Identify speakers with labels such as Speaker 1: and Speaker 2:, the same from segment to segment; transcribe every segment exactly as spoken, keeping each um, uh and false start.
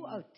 Speaker 1: oud?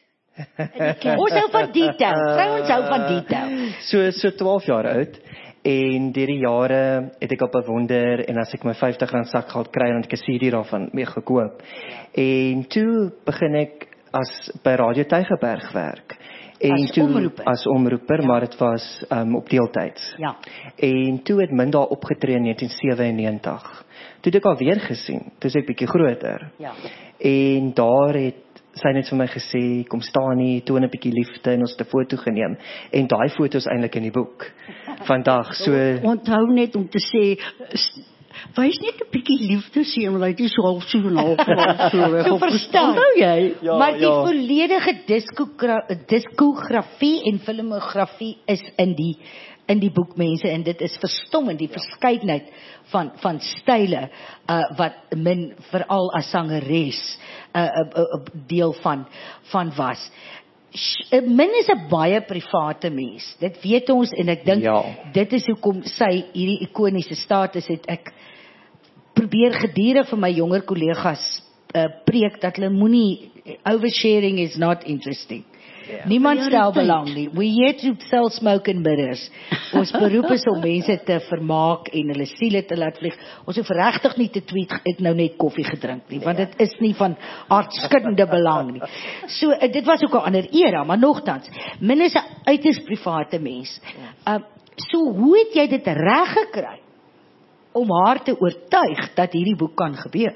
Speaker 1: Ons hou van detail, vrouens hou van detail.
Speaker 2: So, so twaalf jaar oud, en deur die jare het ek op 'n wonder, en as ek my vyftig rand sakgeld kry, dan het ek 'n C D daarvan mee gekoop. En toe begin ek as by Radio Tygerberg werk. En
Speaker 1: As
Speaker 2: toe,
Speaker 1: omroeper.
Speaker 2: As omroeper,
Speaker 1: Ja.
Speaker 2: maar dit was um, op deeltyds.
Speaker 1: Ja.
Speaker 2: En toe het Min daar opgetree in negentien sewennegentig. Toe het ek al weer gesien, toe is ek bietjie groter.
Speaker 1: Ja.
Speaker 2: En daar het sy net vir my gesê, kom staan hier, toon 'n bietjie liefde, en ons het 'n foto geneem. En daai foto is eintlik in die boek vandag. So
Speaker 3: Onthou net om te sê, s- wys net 'n bietjie liefde sien, want hy is so half so en half half so weg.
Speaker 1: So verstaan.
Speaker 3: Onthou jy?
Speaker 2: Ja,
Speaker 1: maar die
Speaker 2: ja.
Speaker 1: volledige diskogra- diskografie en filmografie is in die in die boek, mense, en dit is verstommend, die ja. verskeidenheid van van style uh, wat Min veral as sangeres uh, uh, uh, deel van van was. Sh- uh, Min is 'n baie private mens. Dit weet ons, en ek dink
Speaker 2: Ja.
Speaker 1: dit is hoekom sy hierdie ikoniese status het. Ek probeer gedurig vir my jonger kollegas uh, preek dat hulle moenie, oversharing is not interesting.
Speaker 2: Ja.
Speaker 1: Niemand
Speaker 3: Ja,
Speaker 1: stel
Speaker 3: dit
Speaker 1: belang nie. We here to sell smoke and mirrors. Ons beroep is om mense te vermaak en hulle siele te laat vlieg. Ons hoef regtig nie te tweet, ek nou net koffie gedrink nie, want dit is nie van aardskuddende belang nie. So, uh, dit was ook 'n ander era, maar nogtans, Min is 'n uiters private mens. Uh, so, hoe het jy dit reg gekry om haar te oortuig dat hierdie boek kan gebeur?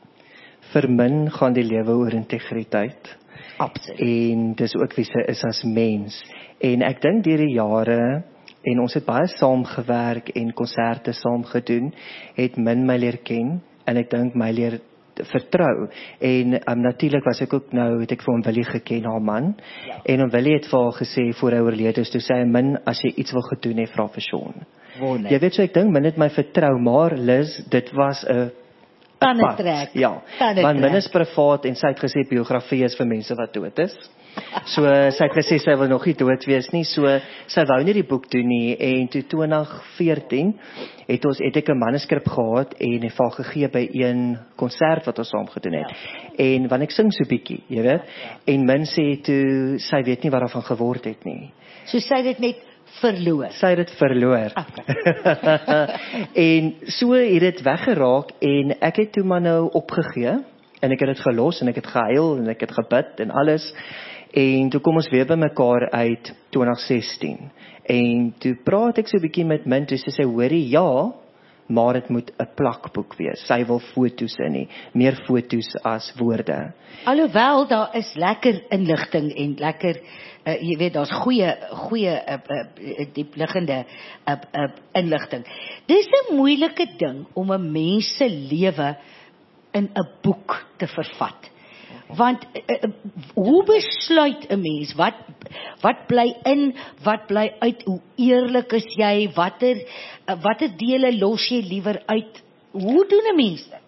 Speaker 2: vir Min gaan die lewe oor integriteit.
Speaker 1: Absoluut.
Speaker 2: En dis ook wie sy is as mens. En ek dink deur die jare, en ons het baie saam gewerk en konserte saam gedoen, het Min my leer ken, en ek dink my leer vertrou. En um, natuurlik was ek ook nou, het ek vir hom Willie geken, haar man,
Speaker 1: Ja.
Speaker 2: en hom Willie het vir haar gesê, voor hy oorlede is, toe sê hy, Min, as jy iets wil gedoen het, vra vir Sean.
Speaker 1: Wonder.
Speaker 2: Jy weet so, ek dink Min het my vertrou, maar Liz, dit was 'n
Speaker 1: Tandettrek.
Speaker 2: Ja,
Speaker 1: Tandettrek.
Speaker 2: want Min is privaat en sy het gesê biografie is vir mense wat dood is. So sy het gesê sy wil nog nie dood wees nie, so sy wou nie die boek doen nie, en toe twintig veertien het ons het ek 'n manuskrip gehad en het vir haar gegee by een konsert wat ons saam gedoen het. Ja. En want ek sing so bietjie, jy weet, ja. En Min sê toe sy weet nie wat daarvan geword het nie.
Speaker 1: So sy het dit net verloor.
Speaker 2: Sy het dit verloor. En so het dit weggeraak en ek het toe maar nou opgegee en ek het dit gelos en ek het gehuil en ek het gebid en alles. En toe kom ons weer by mekaar uit twintig sestien. En toe praat ek so 'n bietjie met Min, toe sê sy, hoorie, ja, maar dit moet 'n plakboek wees. Sy wil foto's in nie, meer foto's as woorde.
Speaker 1: Alhoewel daar is lekker inligting en lekker uh, jy weet daar's goeie goeie uh, uh, diepliggende uh, uh, inligting. Dis 'n moeilike ding om 'n mens se lewe in 'n boek te vervat. Want uh, hoe besluit 'n mens wat wat bly in, wat bly uit, hoe eerlik is jy, watter uh, watter dele los jy liewer uit? Hoe doen 'n mens dit?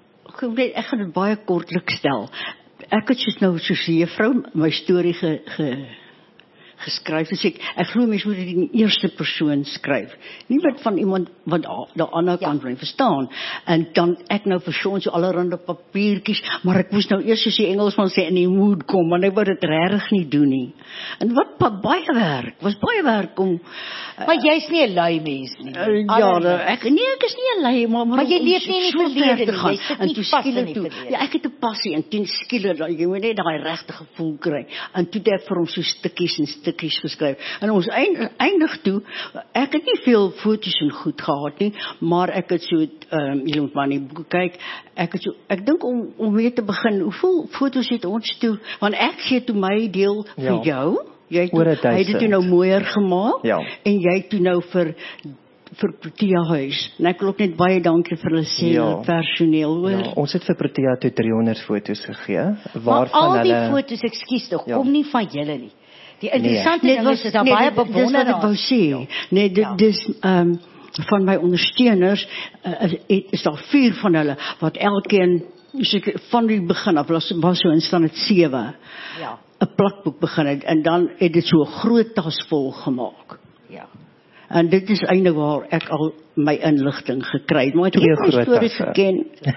Speaker 3: Ek weet, ek gaan dit baie kortlik stel. Ek het soos nou soos 'n juffrou my storie ge, ge geskryf. Dus ek, ek glo mens moet dit in die eerste persoon skryf. Nie wat van iemand wat de ander
Speaker 1: Ja.
Speaker 3: kant van verstaan. En dan ek nou versoon so allerhande papiertjies, maar ek moes nou eers soos die Engelsman sê in die mood kom, want ek wou dit regtig nie doen nie. En wat pa, baie werk, was baie werk om
Speaker 1: Maar jy's nie 'n lui mens nie.
Speaker 3: Uh, ja,
Speaker 1: Alle
Speaker 3: nou, ek, nee, ek is nie 'n lui, maar,
Speaker 1: Maar jy
Speaker 3: om
Speaker 1: leef nie in die
Speaker 3: so
Speaker 1: verlede
Speaker 3: ver te
Speaker 1: nie,
Speaker 3: gaan.
Speaker 1: jy sit
Speaker 3: En
Speaker 1: nie
Speaker 3: toe
Speaker 1: vas in
Speaker 3: skielik
Speaker 1: die
Speaker 3: toe-
Speaker 1: verlede.
Speaker 3: Ja, ek het 'n passie, en toen skielik, dan- jy moet net daai regte gevoel kry. En toe het ek vir hom so stukkies en stukkies geskryf. En ons eind- eindig toe, ek het nie veel foto's en goed gehad nie, maar ek het so, um, jy moet maar in die boek kyk, ek het so, ek dink om, om weer te begin, hoeveel foto's het ons toe, want ek gee toe my deel vir
Speaker 2: Ja.
Speaker 3: jou, jy het toe,
Speaker 2: Oor 'n
Speaker 3: hy het dit toe
Speaker 2: duisend.
Speaker 3: nou mooier gemaak,
Speaker 2: Ja.
Speaker 3: en jy toe nou vir vir Protea Huis. En ek wil ook net baie dankie vir hulle sê,
Speaker 2: Ja.
Speaker 3: hulle personeel hoor.
Speaker 2: Ja, ons het vir Protea toe driehonderd foto's gegee,
Speaker 1: Maar
Speaker 2: waarvan
Speaker 1: al die
Speaker 2: hulle
Speaker 1: foto's, ekskuus tog,
Speaker 2: Ja.
Speaker 1: kom nie van julle nie. Die interessante
Speaker 3: Nee,
Speaker 1: ding is, is daar
Speaker 3: nee,
Speaker 1: baie
Speaker 3: dit- dis wat ek wou
Speaker 1: bewonderaars.
Speaker 3: sê. Nee, dit
Speaker 1: Ja.
Speaker 3: dis um, van my ondersteuners uh, is, is daar vier van hulle wat elkeen is ek, van die begin af was, was so in stand het sewe
Speaker 1: Ja,
Speaker 3: 'n plakboek begin het en dan het dit so 'n groot tas vol gemaak.
Speaker 1: ja.
Speaker 3: En dit is eintlik waar ek al my inligting gekry het. Maar ek
Speaker 2: Twee
Speaker 3: het my
Speaker 2: groot
Speaker 3: storie
Speaker 2: tasse.
Speaker 3: geken.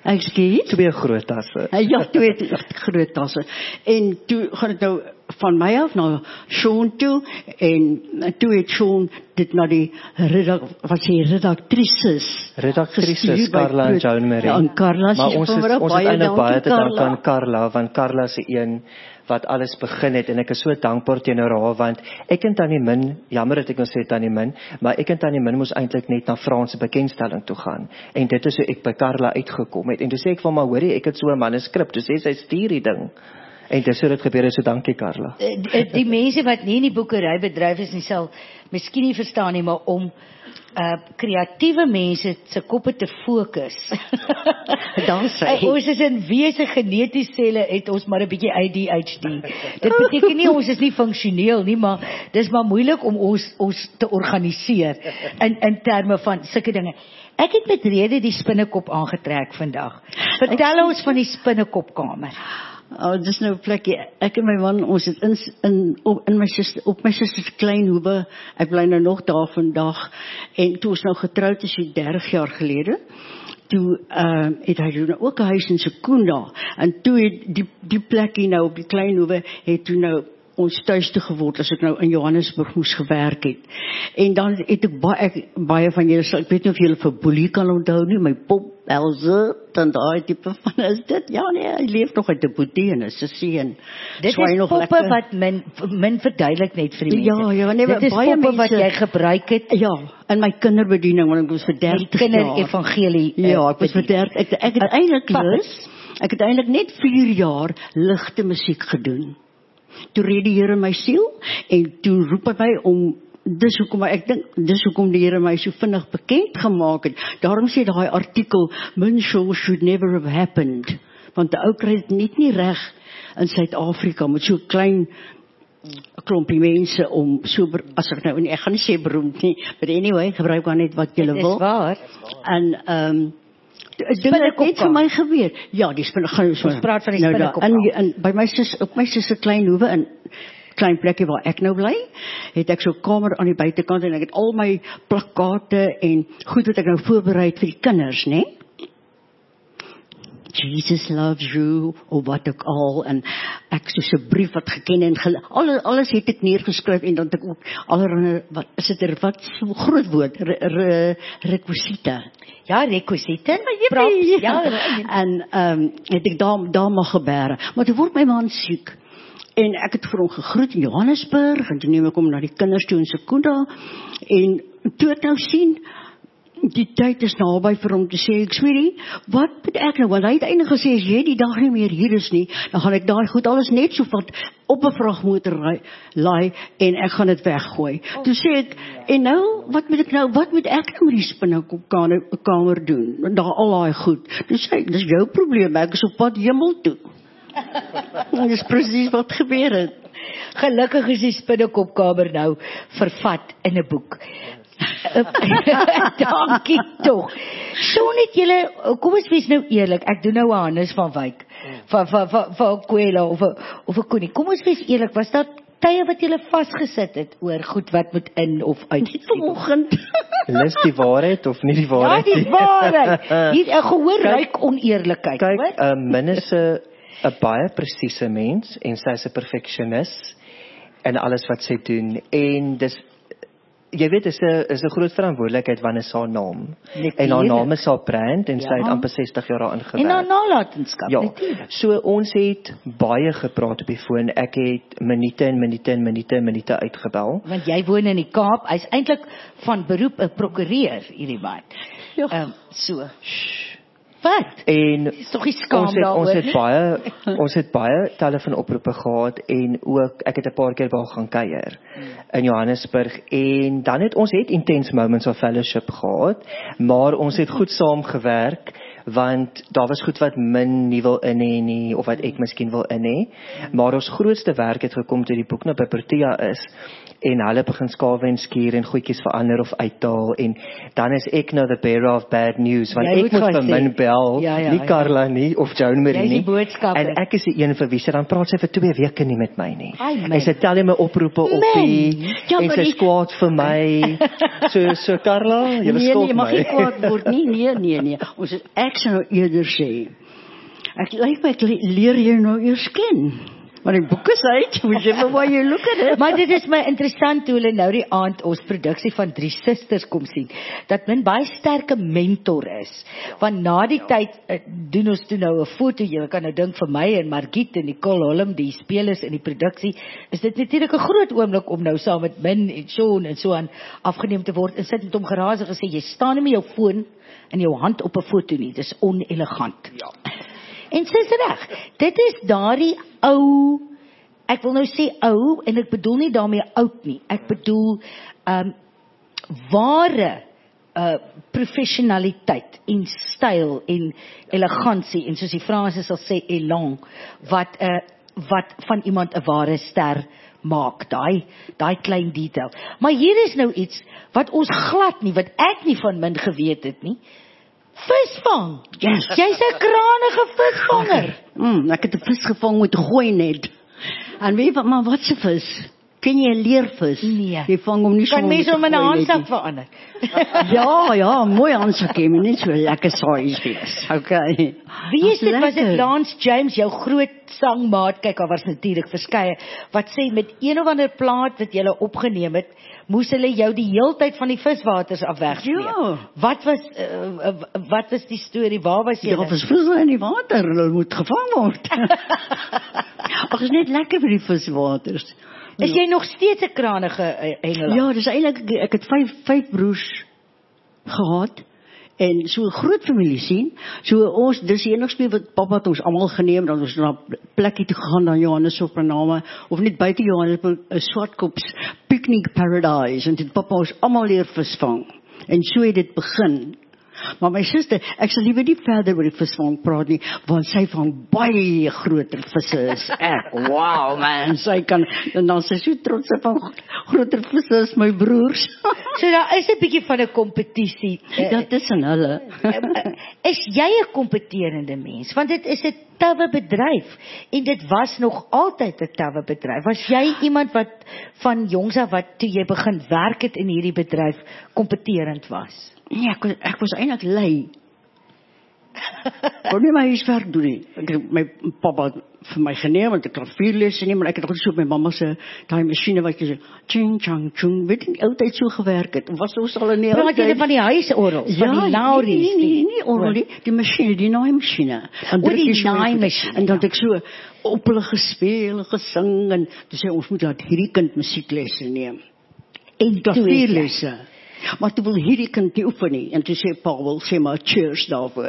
Speaker 3: Ekskuus.
Speaker 2: Twee groot tasse.
Speaker 3: Ja, twee groot tasse. En toe gaan ek nou van my af na Sean toe en toe het Sean dit na die redak, wat sê redaktrices
Speaker 2: Redaktrices Carla en Joan Marie.
Speaker 3: Ja, en Carla
Speaker 2: maar
Speaker 3: sê
Speaker 2: ons is
Speaker 3: vanmiddag
Speaker 2: ons is
Speaker 3: baie
Speaker 2: eintlik baie te
Speaker 3: dankie,
Speaker 2: dank
Speaker 3: Carla.
Speaker 2: aan Carla, want Carla is die een wat alles begin het en ek is so dankbaar teenoor haar want ek en Tannie Min, jammer dat ek nou sê Tannie Min, maar ek en Tannie Min moes eintlik net na Franse bekendstelling toe gaan en dit is hoe ek by Carla uitgekom het en toe sê ek van maar hoorie, ek het so 'n manuskrip, toe sê sy stuur die ding. En dis hoe dit gebeur het, so dankie Carla.
Speaker 1: Die, die mense wat nie in die boekery bedryf is nie sal miskien nie verstaan nie, maar om uh kreatiewe mense se koppe te fokus.
Speaker 3: Dan sê
Speaker 1: Uh, ons is in wese genetiese selle het ons maar 'n bietjie A D H D. Dit beteken nie ons is nie funksioneel nie, maar dis maar moeilik om ons ons te organiseer in in terme van sulke dinge. Ek het met rede die spinnekop aangetrek vandag. Vertel ons van die spinnekopkamer.
Speaker 3: Oh, dis nou 'n plekkie. Ek en my man, ons het in in op in my suster op my suster se klein hoewe. Ek bly nou nog daar vandag en toe ons nou getroud is so dertig jaar gelede. Toe uh, het hy nou ook 'n huis in Sekunda en toe het die die plekkie nou op die klein hoewe het toe nou ons tuis toe geword as ek nou in Johannesburg moes gewerk het. En dan het ek baie ek, baie van julle, ek weet nie of julle vir Boelie kan onthou nie, my pop Elze, dan daai tipe van is dit. Ja nee, hy leef nog uit die Boetie en is 'n seun.
Speaker 1: Dit
Speaker 3: Swaai
Speaker 1: is
Speaker 3: nog
Speaker 1: poppe
Speaker 3: lekker.
Speaker 1: wat min min verduidelik net vir die mense.
Speaker 3: Ja, ja, nee,
Speaker 1: dit is
Speaker 3: baie
Speaker 1: poppe wat
Speaker 3: mense-
Speaker 1: jy gebruik het.
Speaker 3: Ja, in my kinderbediening want ek was vir
Speaker 1: Die
Speaker 3: dertig jaar.
Speaker 1: kinderevangelie.
Speaker 3: Ja, ek was vir dertig. Ek ek het eintlik lus. Ek het eintlik net vier jaar ligte musiek gedoen. Toe red die Here my siel en toe roep hy my om dis hoekom ek dink dis hoekom die Here my so vinnig bekend gemaak het. Daarom sê daai artikel Moonshot should never have happened. Want die ou kry dit net nie reg in Suid-Afrika met so klein klompie mense om so as ek nou ek gaan nie sê beroemd nie, but anyway, gebruik maar net wat jy
Speaker 1: Dit
Speaker 3: wil.
Speaker 1: is waar.
Speaker 3: En ehm um, dit het net vir my gebeur. Ja, die spinne gaan
Speaker 1: Ons praat van die
Speaker 3: nou,
Speaker 1: spinnekop.
Speaker 3: daar in, in by my sus op my sus se klein hoewe in klein plekkie waar ek nou bly, het ek so 'n kamer aan die buitekant en ek het al my plakkate en goed wat ek nou voorberei het vir die kinders, né? Jesus loves you, of wat ook al, en ek soos 'n brief wat geken en gel, alles, alles het ek neergeskryf en dan het ek ook allerhande, wat is dit er, wat so groot woord, re, re, requisite.
Speaker 1: Ja, requisite.
Speaker 3: Props,
Speaker 1: Ja,
Speaker 3: en ehm um, het ek daar daar mag gebere. Maar toe word my man siek. En ek het vir hom gegroet in Johannesburg en toe neem ek hom na die kinders toe in Sekunda en toe ek nou sien die tyd is naby vir hom te sê, ek sweetie, wat moet ek nou, want hy het eintlik gesê, as jy die dag nie meer hier is nie, dan gaan ek daai goed alles net so vat op 'n vragmotor laai en ek gaan dit weggooi. Oh, toe sê ek, en nou, wat moet ek nou, wat moet ek nou met die spinnekopkamer kamer doen, daar al daai goed. Toe sê ek, dis jou probleem, ek is op pad hemel toe. En dis presies wat gebeur het.
Speaker 1: Gelukkig is die spinnekopkamer nou vervat in 'n boek. Dankie tog. So net julle, kom ons wees nou eerlik. Ek doen nou 'n Hannes van Wyk. Van van van van Kwela of 'n of 'n Koenie. Kom ons wees eerlik, was daar tye wat julle vasgesit het oor goed wat moet in of uit?
Speaker 3: Vanoggend.
Speaker 2: Lis die waarheid of nie die
Speaker 1: Ja,
Speaker 2: waarheid
Speaker 1: die waarheid. Hier 'n gehoor ryk oneerlikheid,
Speaker 2: Kyk,
Speaker 1: hoor?
Speaker 2: 'n Min is 'n 'n baie presiese mens en sy's 'n perfeksionis in alles wat sy doen en dis jy weet is 'n is 'n groot verantwoordelikheid wanneer sy haar naam.
Speaker 1: Natuurlijk.
Speaker 2: En haar naam is haar brand en sy
Speaker 1: Ja.
Speaker 2: het amper sestig jaar daarin gewerk.
Speaker 1: En dan nalatenskap,
Speaker 2: Ja,
Speaker 1: natuurlik.
Speaker 2: so ons het baie gepraat op die foon. Ek het minute en minute en minute en minute uitgebel.
Speaker 1: Want jy woon in die Kaap. Hy's eintlik van beroep 'n prokureur, hierdie man.
Speaker 3: Ja.
Speaker 1: Ehm um, so. Wat?
Speaker 2: En
Speaker 1: Dis tog nie skaam
Speaker 2: ons het,
Speaker 1: daaroor
Speaker 2: ons het
Speaker 1: nie?
Speaker 2: baie ons het baie telefoonoproepe gehad en ook ek het 'n paar keer daar gaan kuier in Johannesburg en dan het ons het intense moments of fellowship gehad, maar ons het goed saamgewerk want daar was goed wat min nie wil in hê nie of wat ek miskien wil in hê, maar ons grootste werk het gekom toe die boek nou by Protea is en hulle begin skawe en skuur en goedjies verander of uithaal en dan is ek nou the bearer of bad news want
Speaker 1: Jy
Speaker 2: ek
Speaker 1: moet
Speaker 2: moet
Speaker 1: gaan
Speaker 2: vir
Speaker 1: sê.
Speaker 2: min bel,
Speaker 1: Ja, ja,
Speaker 2: nie
Speaker 1: ja.
Speaker 2: Carla nie of Joan Marie
Speaker 1: Jy is die
Speaker 2: nie.
Speaker 1: boodskapper.
Speaker 2: En ek is die een vir wie sy dan praat sy vir twee weke nie met my nie.
Speaker 1: Ai, man.
Speaker 2: En sy tel my oproepe op
Speaker 1: Man.
Speaker 2: die
Speaker 3: Ja,
Speaker 2: en
Speaker 3: maar
Speaker 2: sy
Speaker 3: die-
Speaker 2: skwaad vir my. So so Carla, jy
Speaker 3: Nee,
Speaker 2: skuld
Speaker 3: nee, mag
Speaker 2: my.
Speaker 3: nie kwaad word nie. Nee, nee, nee. Ons is, ek ek sou nou eerder sê, ek lyk my ek leer jou nou eers ken. Maar die boek is uit, whichever way you look at it.
Speaker 1: Maar dit is my interessant hoe hulle nou die aand ons produksie van Drie Susters kom sien, dat men baie sterke mentor is. Want na die tyd uh, doen ons toe nou 'n foto, jy kan nou dink vir my en Margriet en Nicole Holm, die spelers in die produksie, is dit natuurlik 'n groot oomblik om nou saam met Min en Sean en so aan afgeneem te word. En sit met hom geraas en gesê, jy staan nie met jou foon in jou hand op 'n foto nie, dis onelegant. Ja. En sy is reg, dit is daardie ou, ek wil nou sê ou, en ek bedoel nie daarmee oud nie, ek bedoel um, ware uh, professionaliteit en styl en elegantie, en soos die Franse sal sê, elan, wat, uh, wat van iemand 'n ware ster maak, daai daai klein detail. Maar hier is nou iets wat ons glad nie, wat ek nie van Min geweet het nie. Visvang.
Speaker 3: Yes.
Speaker 1: Jy's 'n kranige visvanger.
Speaker 3: Mm, ek het 'n vis gevang met 'n gooi net. En weet wat, maar wat se vis? Ken jy 'n leervis?
Speaker 1: Nee.
Speaker 3: Jy vang hom nie so
Speaker 1: Kan mens hom in 'n handsak verander?
Speaker 3: Ja, ja, mooi handsak hê, maar net so lekker saai wees. Okay.
Speaker 1: Wie is dit? Was dit
Speaker 3: lekker.
Speaker 1: Lance James, jou groot sangmaat? Kyk, daar was natuurlik verskeie wat sê met een of ander plaat wat jy opgeneem het, moes hulle jou die heeltyd van die viswaters af wegsleep.
Speaker 3: Ja.
Speaker 1: Wat was uh, uh, wat was die storie? Waar was jy?
Speaker 3: Ja, was visse in die water, hulle moet gevang word. Ag, is net lekker vir die viswaters.
Speaker 1: Is jy nog steeds 'n kranige uh, hengelaar?
Speaker 3: Ja, dis eintlik, ek het vyf vyf broers gehad en so 'n groot familie sien. So ons, dis die enigste wat pappa het ons almal geneem, dan ons na 'n plekkie toe gegaan na Johannesburg name of net buite Johannesburg, 'n Swartkops picnic paradise, en dit pappa ons almal leer visvang. En so het dit begin. Maar my suster, ek sal liever nie verder oor die visvang praat nie, want sy vang baie groter visse as ek. Wow man, sy kan, en dan sy so trots van groter visse as my broers.
Speaker 1: So daar is 'n bietjie van 'n kompetisie.
Speaker 3: Ja, tussen hulle.
Speaker 1: Is jy 'n kompeterende mens? Want dit is 'n tawwe bedryf en dit was nog altyd 'n tawwe bedryf. Was jy iemand wat van jongs af wat toe jy begin werk het in hierdie bedryf kompeterend was?
Speaker 3: Nee, ek was, ek was eintlik lui. Kon nie my huiswerk doen nie. Ek het my pappa het vir my geneem, want ek kan vier lesse nie, maar ek het altyd so op my mamma se daai masjiene wat jy sê, ching chang chung, weet jy, altyd so gewerk het. Was ons al in die
Speaker 1: Praat jy van die huisorgels,
Speaker 3: ja,
Speaker 1: van die Lauries?
Speaker 3: Nee, nee, nee, nie orgel nie, die masjiene, die naaimasjiene. En
Speaker 1: O, die
Speaker 3: druk jy so
Speaker 1: naaimasjiene,
Speaker 3: En dan
Speaker 1: ja.
Speaker 3: het ek so op hulle gespeel en gesing, en toe sê ons moet laat hierdie kind musieklesse neem.
Speaker 1: En toe het jy-
Speaker 3: Klavierlesse. Maar toe wil hierdie kind nie oefen nie. En toe sê pa, wil sê maar cheers daarvoor.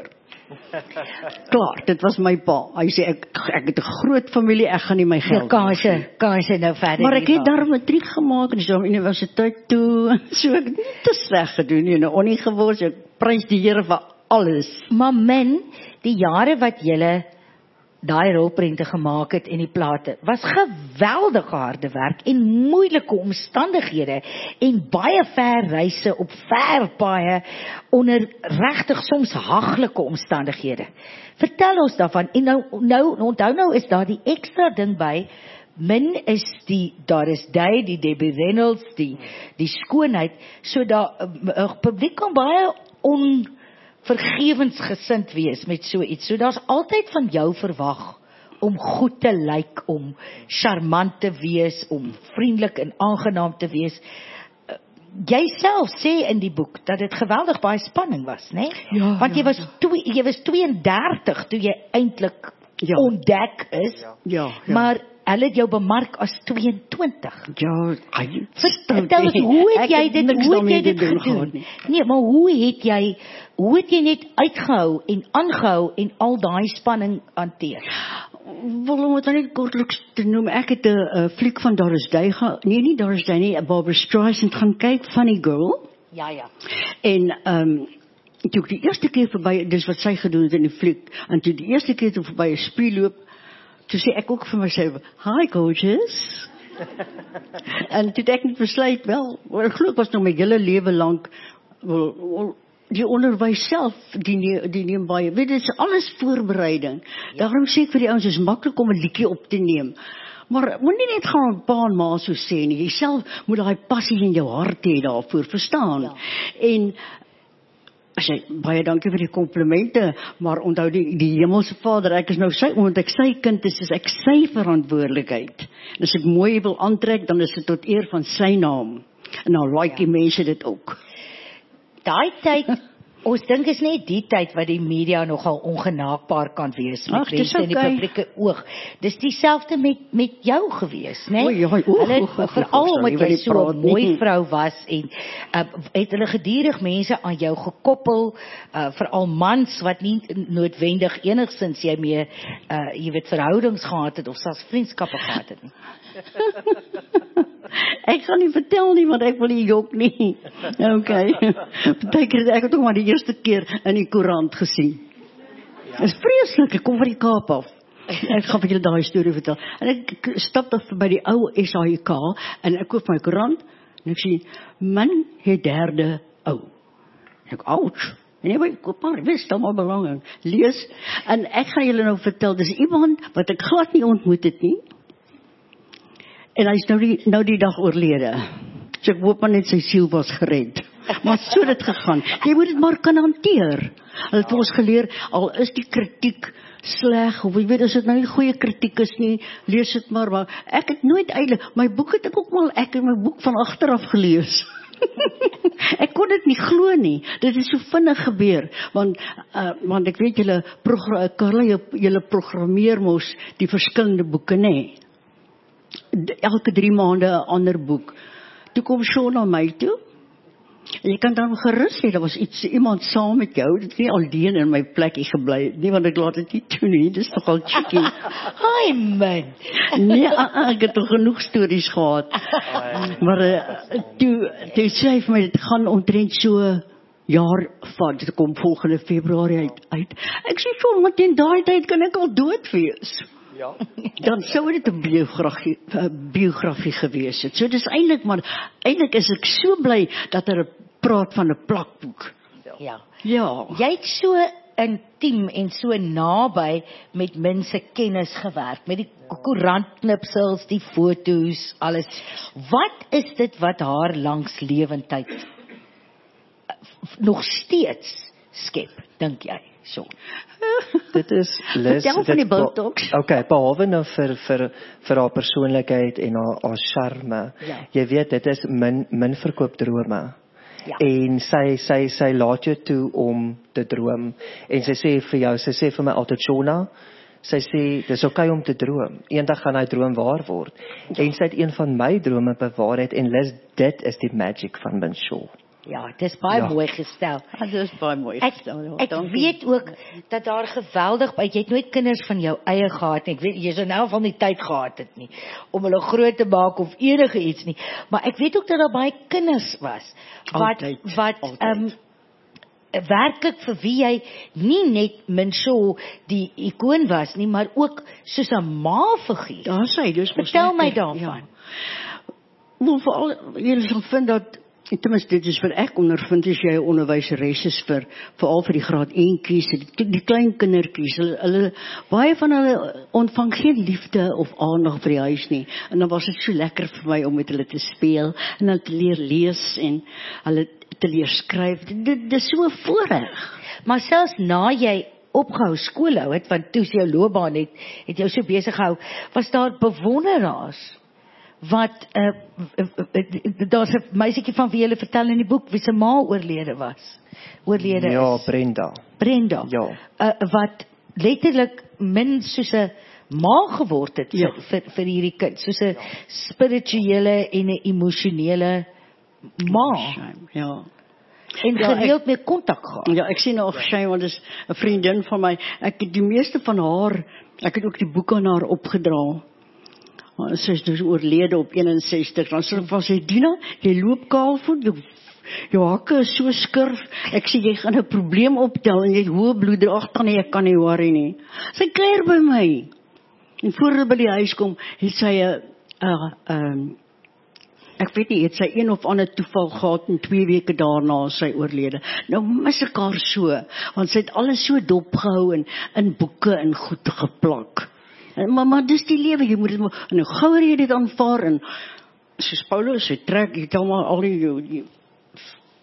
Speaker 3: Klaar, dit was my pa. Hy sê, ek, ek het 'n groot familie, ek gaan nie my
Speaker 1: Ja,
Speaker 3: geld
Speaker 1: kanse, kanse nou verder.
Speaker 3: Maar ek
Speaker 1: nie
Speaker 3: het daar matriek gemaak en so universiteit toe. So ek het nie te sleg gedoen nie. Nou onie geword, so ek prys die Here vir alles.
Speaker 1: Maar min, die jare wat julle daai rolprente gemaak het en die plate, was geweldige harde werk en moeilike omstandighede en baie ver reise op ver paaie onder regtig soms haglike omstandighede. Vertel ons daarvan. En nou nou onthou nou is daar die ekstra ding by. Min is die, daar is jy, die Debbie Reynolds, die die skoonheid, so daar 'n publiek kan baie on vergewensgesind wees met so iets. So daar's altyd van jou verwag om goed te lyk, om charmant te wees, om vriendelik en aangenaam te wees. Uh, Jy self sê in die boek dat dit geweldig baie spanning was, né?
Speaker 3: Ja,
Speaker 1: Want jy
Speaker 3: ja,
Speaker 1: was twee, jy was tweeëndertig toe jy eintlik
Speaker 3: Ja.
Speaker 1: ontdek is.
Speaker 3: Ja, ja.
Speaker 1: Maar hulle het jou bemark as tweeëntwintig.
Speaker 3: Ja, hy
Speaker 1: Vertel ons, hoe het
Speaker 3: Ek
Speaker 1: jy dit,
Speaker 3: niks
Speaker 1: hoe het
Speaker 3: daarmee
Speaker 1: jy dit
Speaker 3: te doen
Speaker 1: gedoen?
Speaker 3: gehad nie.
Speaker 1: Nee, maar hoe het jy, hoe het jy net uitgehou en aangehou en al daai spanning hanteer?
Speaker 3: Wel, om het net kortliks te noem, ek het 'n uh, fliek van Doris Day gaan, nee, nie Doris Day nie, Barbara Streisand gaan kyk, Funny Girl.
Speaker 1: Ja, ja.
Speaker 3: En ehm um, toe ek die eerste keer verby, dis wat sy gedoen het in die fliek, en toe die eerste keer toe verby 'n spie loop, toe sê ek ook vir myself, "Hi gorgeous." En toe het ek net besluit, wel, ek glo ek was nog my hele lewe lank wel, wel die onderwys self, die ne- die neem baie, weet dit is alles voorbereiding. Ja. Daarom sê ek vir die ouens, is maklik om 'n liedjie op te neem. Maar moenie net gaan op pa en ma so sê nie. Jy self moet daai passie in jou hart hê daarvoor, verstaan? Ja. En Sy, baie dankie vir die komplimente, maar onthou die, die hemelse Vader, ek is nou sy, omdat ek sy kind is, is ek sy verantwoordelikheid. En as ek mooi wil aantrek, dan is dit tot eer van sy naam. En nou like die mense dit ook.
Speaker 1: Daai tyd, ons dink is net die tyd wat die media nogal ongenaakbaar kan wees met
Speaker 3: Ag, dis
Speaker 1: mense in die
Speaker 3: oké.
Speaker 1: publieke oog. Dis dieselfde met met jou gewees, né?
Speaker 3: O, ja, oeg,
Speaker 1: Hulle
Speaker 3: oeg, oeg,
Speaker 1: veral
Speaker 3: oeg,
Speaker 1: omdat
Speaker 3: nie wil
Speaker 1: jy
Speaker 3: nie
Speaker 1: so 'n
Speaker 3: praat nie.
Speaker 1: mooi vrou was en uh, het hulle gedurig mense aan jou gekoppel, uh, veral mans wat nie noodwendig enigstens jy mee uh, jy weet verhoudings gehad het of selfs vriendskappe gehad het nie.
Speaker 3: Ek gaan nie vertel nie, want ek wil nie jok nie. Okay. Partykeer ek het ook maar die eerste keer in die koerant gesien. Ja. Dit is vreeslik, ek kom van die Kaap af. Ek gaan vir julle daai storie vertel. En ek stap dan by die ou S H I K en ek koop my koerant en ek sien man het derde ou. Ek ouch. En ek wou koop maar wis dan maar belang lees en ek gaan julle nou vertel dis iemand wat ek glad nie ontmoet het nie. En hy is nou die, nou die dag oorlede. So ek hoop maar net sy siel was gered. Maar so het dit gegaan. Jy moet dit maar kan hanteer. Hulle het ons geleer, al is die kritiek sleg, of jy weet, as dit nou nie goeie kritiek is nie, lees dit maar, maar ek het nooit eintlik, my boek het ek ook mal, ek het my boek van agteraf gelees. Ek kon dit nie glo nie. Dit het so vinnig gebeur, want uh, want ek weet julle, Karla, julle programmeer mos die verskillende boeke, nê? Elke drie maande 'n ander boek. Toe kom Sean na my toe. En jy kan dan gerus sê, daar was iets, iemand saam met jou, dit nie alleen in my plekkie gebly, nie, want ek laat dit nie toe nie, dit is nogal cheeky.
Speaker 1: Hi man.
Speaker 3: Nee, ek het toch genoeg stories gehad. Maar uh, toe, toe sê hy vir my, dit gaan omtrent so jaar van, dit kom volgende Februarie uit. uit. Ek sê so, want in daai tyd kan ek al dood wees. Ja. Dan sou dit 'n biografie, biografie gewees het. So dis eintlik maar eintlik is ek so bly dat hulle praat van 'n plakboek.
Speaker 1: Ja.
Speaker 3: Ja.
Speaker 1: Jy het so intiem en so naby met mense kennis gewerk, met die koerantknipsels, die foto's, alles. Wat is dit wat haar langs lewendheid nog steeds skep, dink jy? So.
Speaker 2: Dit is les.
Speaker 3: Vertel van die Botox.
Speaker 2: Okay, behalwe nou vir vir vir haar persoonlikheid en haar haar charme.
Speaker 1: Ja.
Speaker 2: Jy weet, dit is min min verkoop drome.
Speaker 1: Ja.
Speaker 2: En sy sy sy laat jou toe om te droom. En sy sê vir jou, sy sê vir my altyd, Shona, sy sê dis oukei om te droom. Eendag gaan hy droom waar word. En sy het een van my drome bewaarheid en Liz, dit is die magic van Minshaw.
Speaker 1: Ja, dit is baie
Speaker 2: Ja.
Speaker 1: mooi gestel.
Speaker 3: Ja, dit is baie mooi
Speaker 1: Ek,
Speaker 3: gestel. Ja,
Speaker 1: ek
Speaker 3: dankie.
Speaker 1: weet ook dat daar geweldig, jy het nooit kinders van jou eie gehad nie. Ek weet, jy is in elk geval nie tyd gehad het nie, om hulle groot te maak of enige iets nie. Maar ek weet ook dat daar baie kinders was, wat,
Speaker 3: Altyd,
Speaker 1: wat,
Speaker 3: altyd.
Speaker 1: um, werklik vir wie jy nie net Minshaw die icoon was nie, maar ook soos 'n ma-figuur.
Speaker 3: Daar sê, dus
Speaker 1: Vertel my daarvan.
Speaker 3: Ja. Maar vooral, julle sal vind dat tenminste, dit is vir ek ondervind as jy 'n onderwyseres is vir veral vir die graad een kies, die, die klein kindertjies, hulle, hulle baie van hulle ontvang geen liefde of aandag vir die huis nie. En dan was dit so lekker vir my om met hulle te speel en hulle te leer lees en hulle te leer skryf. Dit, dit, dit is so 'n voorreg.
Speaker 1: Maar selfs na jy opgehou skool hou het, want toe jou loopbaan het, het jou so besig gehou, was daar bewonderaars wat uh, uh, uh, uh, daar's 'n meisietjie van wie jy vertel in die boek wie se ma oorlede was. Oorlede
Speaker 2: Ja,
Speaker 1: is.
Speaker 2: Brenda.
Speaker 1: Brenda.
Speaker 2: Ja.
Speaker 1: Uh, wat letterlik min soos 'n ma geword het
Speaker 3: Ja.
Speaker 1: vir, vir vir hierdie kind, soos 'n spirituele en 'n emosionele ma.
Speaker 3: Ja.
Speaker 1: En
Speaker 3: Ja, ek-
Speaker 1: gereeld mee kontak gehad.
Speaker 3: Ja, ek sien nou Shane, want dis 'n vriendin van my. Ek het die meeste van haar, ek het ook die boek aan haar opgedra. Maar sy is dus oorlede op eenensestig. Dan sê van sy, Dina, jy loop kaalvoet, jou, jou hakke is so skurf. Ek sê, jy gaan 'n probleem optel en jy het hoë bloeddruk. Ag, tannie, ek kan nie worry nie. Sy kuier by my. En voor hulle by die huis kom, het sy 'n uh, um, ek weet nie, het sy een of ander toeval gehad en twee weke daarna is sy oorlede. Nou mis ek haar so, want sy het alles so dopgehou en in boeke en goed geplak. En, maar, maar dis die lewe, jy moet dit maar, en nou gouer jy dit aanvaar, en soos Paulus, hy trek, jy tel maar al die, die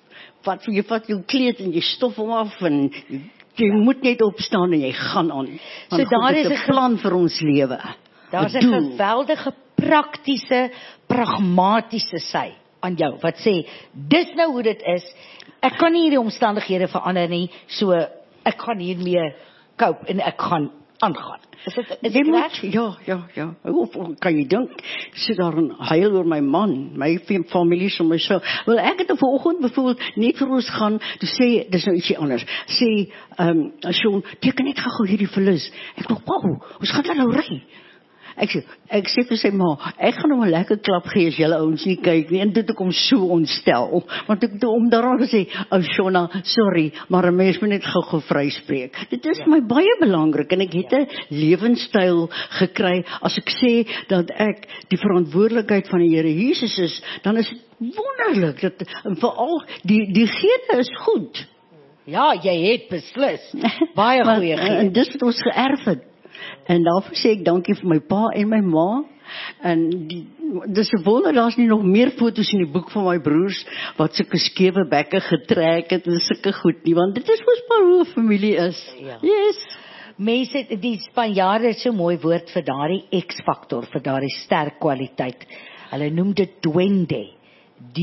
Speaker 3: wat jy vat jou kleed en jy stof hom af en jy, jy moet net opstaan en jy gaan aan. Want
Speaker 1: So daar
Speaker 3: God het
Speaker 1: is
Speaker 3: 'n plan vir ons lewe.
Speaker 1: Daar's 'n
Speaker 3: doel.
Speaker 1: geweldige praktiese, pragmatiese sy aan jou wat sê, dis nou hoe dit is. Ek kan nie hierdie omstandighede verander nie, so ek gaan hiermee cope en ek gaan aangaan. Is dit is
Speaker 3: Jy
Speaker 1: dit
Speaker 3: moet,
Speaker 1: reg?
Speaker 3: ja, ja, ja. Of, of kan jy dink, ek sit daar en huil oor my man, my fam- familie so myself. Wel, ek het vanoggend bijvoorbeeld net vir ons gaan, toe sê, dis nou ietsie anders, sê, ehm, um, Sean, teken net gou hierdie verlis. Ek nog, wow, ons gaan daar nou ry. Ek sê, ek sê vir sy ma, ek gaan hom 'n lekker klap gee as julle ouens nie kyk nie, en dit ek hom so ontstel, want ek het hom daaraan gesê, ou Shona, sorry, maar 'n mens moet net gou-gou vryspreek. Dit is vir my baie belangrik, en ek het 'n lewenstyl gekry, as ek sê, dat ek die verantwoordelikheid van die Here Jesus is, dan is dit wonderlik, dat, en veral, die, die gene is goed.
Speaker 1: Ja, jy het beslis. Baie
Speaker 3: Maar,
Speaker 1: goeie
Speaker 3: en, en
Speaker 1: gee.
Speaker 3: dis wat ons geërf het. En daarvoor sê ek dankie vir my pa en my ma. En die, dis 'n wonder, daar's nie nog meer foto's in die boek van my broers wat sulke skewe bekke getrek het en sulke goed nie, want dit is mos maar hoe 'n familie is.
Speaker 1: Ja.
Speaker 3: Yes.
Speaker 1: Mense, die Spanjaarde het so 'n mooi woord vir daardie X-faktor, vir daardie sterk kwaliteit. Hulle noem dit duende. D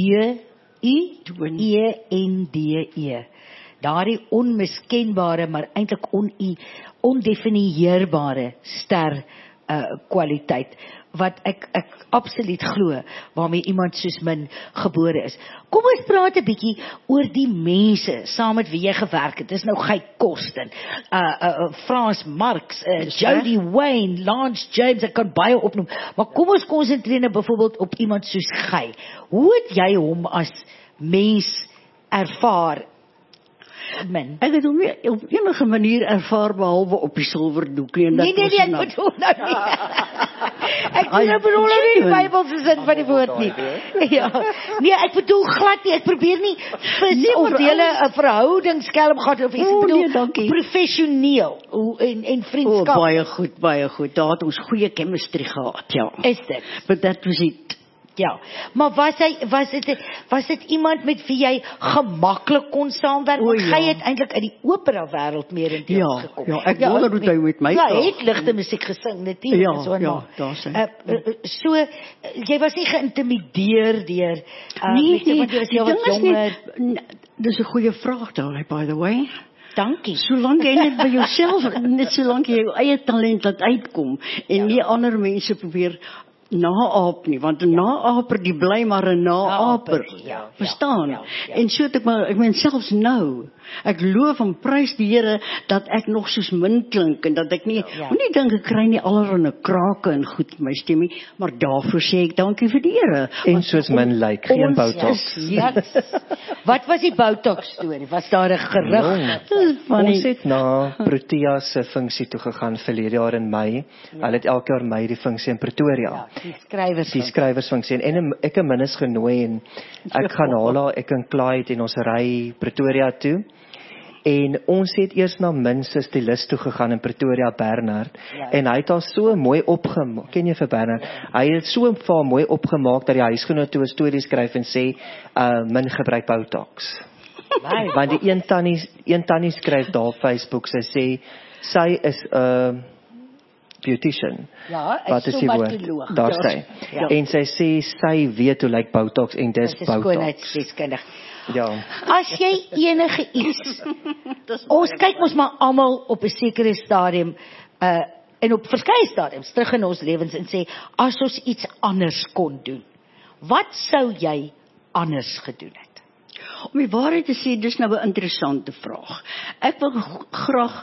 Speaker 1: U E N D E. Daardie onmiskenbare, maar eintlik on ondefinieerbare ster uh, kwaliteit wat ek ek absoluut glo waarmee iemand soos min gebore is. Kom ons praat 'n bietjie oor die mense saam met wie jy gewerk het. Dis nou Guy Kosten, uh, uh, uh, Frans Marx, uh, Jody Wayne, Lance James, ek kan baie opnoem. Maar kom ons konsentreer nou byvoorbeeld op iemand soos Guy. Hoe het jy hom as mens ervaar? Min.
Speaker 3: Ek het hom nie op enige manier ervaar behalwe op die silwerdoek nie. en dat
Speaker 1: Nee, nee,
Speaker 3: was
Speaker 1: nee, ek
Speaker 3: nou-
Speaker 1: bedoel nou nie. Ek bedoel, ek bedoel nou nie die Bybelse sin van die woord nie. Ja. Nee, ek bedoel glad nie, ek probeer nie vis
Speaker 3: Nee,
Speaker 1: of
Speaker 3: maar
Speaker 1: dele
Speaker 3: alles-
Speaker 1: 'n verhouding skelm gehad of iets. Ek
Speaker 3: O,
Speaker 1: bedoel
Speaker 3: nee, dankie.
Speaker 1: professioneel hoe- en en
Speaker 3: O,
Speaker 1: vriendskap.
Speaker 3: baie goed, baie goed. Daar het ons goeie chemistry gehad, ja.
Speaker 1: Is dit?
Speaker 3: But that was it.
Speaker 1: Ja. Maar was hy was dit was dit iemand met wie jy gemaklik kon saamwerk?
Speaker 3: O,
Speaker 1: Want
Speaker 3: ja.
Speaker 1: Jy het eintlik uit die opera wêreld meer in
Speaker 3: Ja,
Speaker 1: gekom.
Speaker 3: ja, ek wonder hoe hy met my
Speaker 1: Ja,
Speaker 3: praat.
Speaker 1: hy het ligte musiek gesing natuurlik
Speaker 3: Ja,
Speaker 1: en so en
Speaker 3: ja,
Speaker 1: maar.
Speaker 3: daar sê.
Speaker 1: Uh, uh, so uh, jy was nie geïntimideer deur uh,
Speaker 3: Nee,
Speaker 1: mense
Speaker 3: nee,
Speaker 1: wat jy was
Speaker 3: die
Speaker 1: heel wat
Speaker 3: ding is
Speaker 1: jonger.
Speaker 3: net, dis 'n goeie vraag daar, by the way.
Speaker 1: Dankie.
Speaker 3: Solank jy net by jouself, net solank jy jou eie talent laat uitkom en
Speaker 1: Ja.
Speaker 3: nie ander mense probeer naaap nie, want 'n naaper die bly maar 'n naaper.
Speaker 1: Naaper, ja,
Speaker 3: Verstaan?
Speaker 1: ja, ja, ja.
Speaker 3: En so het ek maar, ek meen selfs nou, ek loof en prys die Here dat ek nog soos min klink en dat ek nie,
Speaker 1: Ja.
Speaker 3: moenie dink ek kry nie allerlei krake en goed in my stem nie, maar daarvoor sê ek dankie vir die Here.
Speaker 2: En
Speaker 3: Want
Speaker 2: soos min lyk, geen
Speaker 3: ons
Speaker 2: botox.
Speaker 3: is hier.
Speaker 1: Wat was die Botox storie? Was daar 'n gerug?
Speaker 3: Van
Speaker 2: Ons
Speaker 3: die-
Speaker 2: het na Protea se funksie toe gegaan verlede jaar in Mei. Hulle het elke jaar Mei die funksie in Pretoria.
Speaker 1: Ja, die skrywers.
Speaker 2: Die skrywersfunksie en, en ek en min is genooi en ek gaan haal haar, ek en Clyde en ons ry Pretoria toe. En ons het eers na min se stylist toe gegaan in Pretoria, Bernard.
Speaker 1: Ja.
Speaker 2: En hy het haar so mooi opgemaak. Ken jy vir Bernard? Hy het so vir haar mooi opgemaak dat die huisgenoot toe 'n storie skryf en sê, uh min gebruik Botox.
Speaker 1: Baie
Speaker 2: Want die een tannie, een tannie skryf daar op Facebook, sy sê sy is 'n uh, beautician.
Speaker 1: Ja, 'n
Speaker 2: Wat is die woord?
Speaker 1: stomatoloog.
Speaker 2: Daar
Speaker 3: Ja,
Speaker 2: sê.
Speaker 3: ja.
Speaker 2: En sy sê sy weet hoe lyk Botox en dis
Speaker 1: Dis 'n
Speaker 2: Botox.
Speaker 1: skoonheidsdeskundige.
Speaker 2: Ja.
Speaker 1: As jy enige iets ons kyk ons maar almal op 'n sekere stadium uh en op verskeie stadiums terug in ons lewens en sê as ons iets anders kon doen. Wat sou jy anders gedoen het?
Speaker 3: Om die waarheid te sê, dis nou 'n interessante vraag. Ek wil g- graag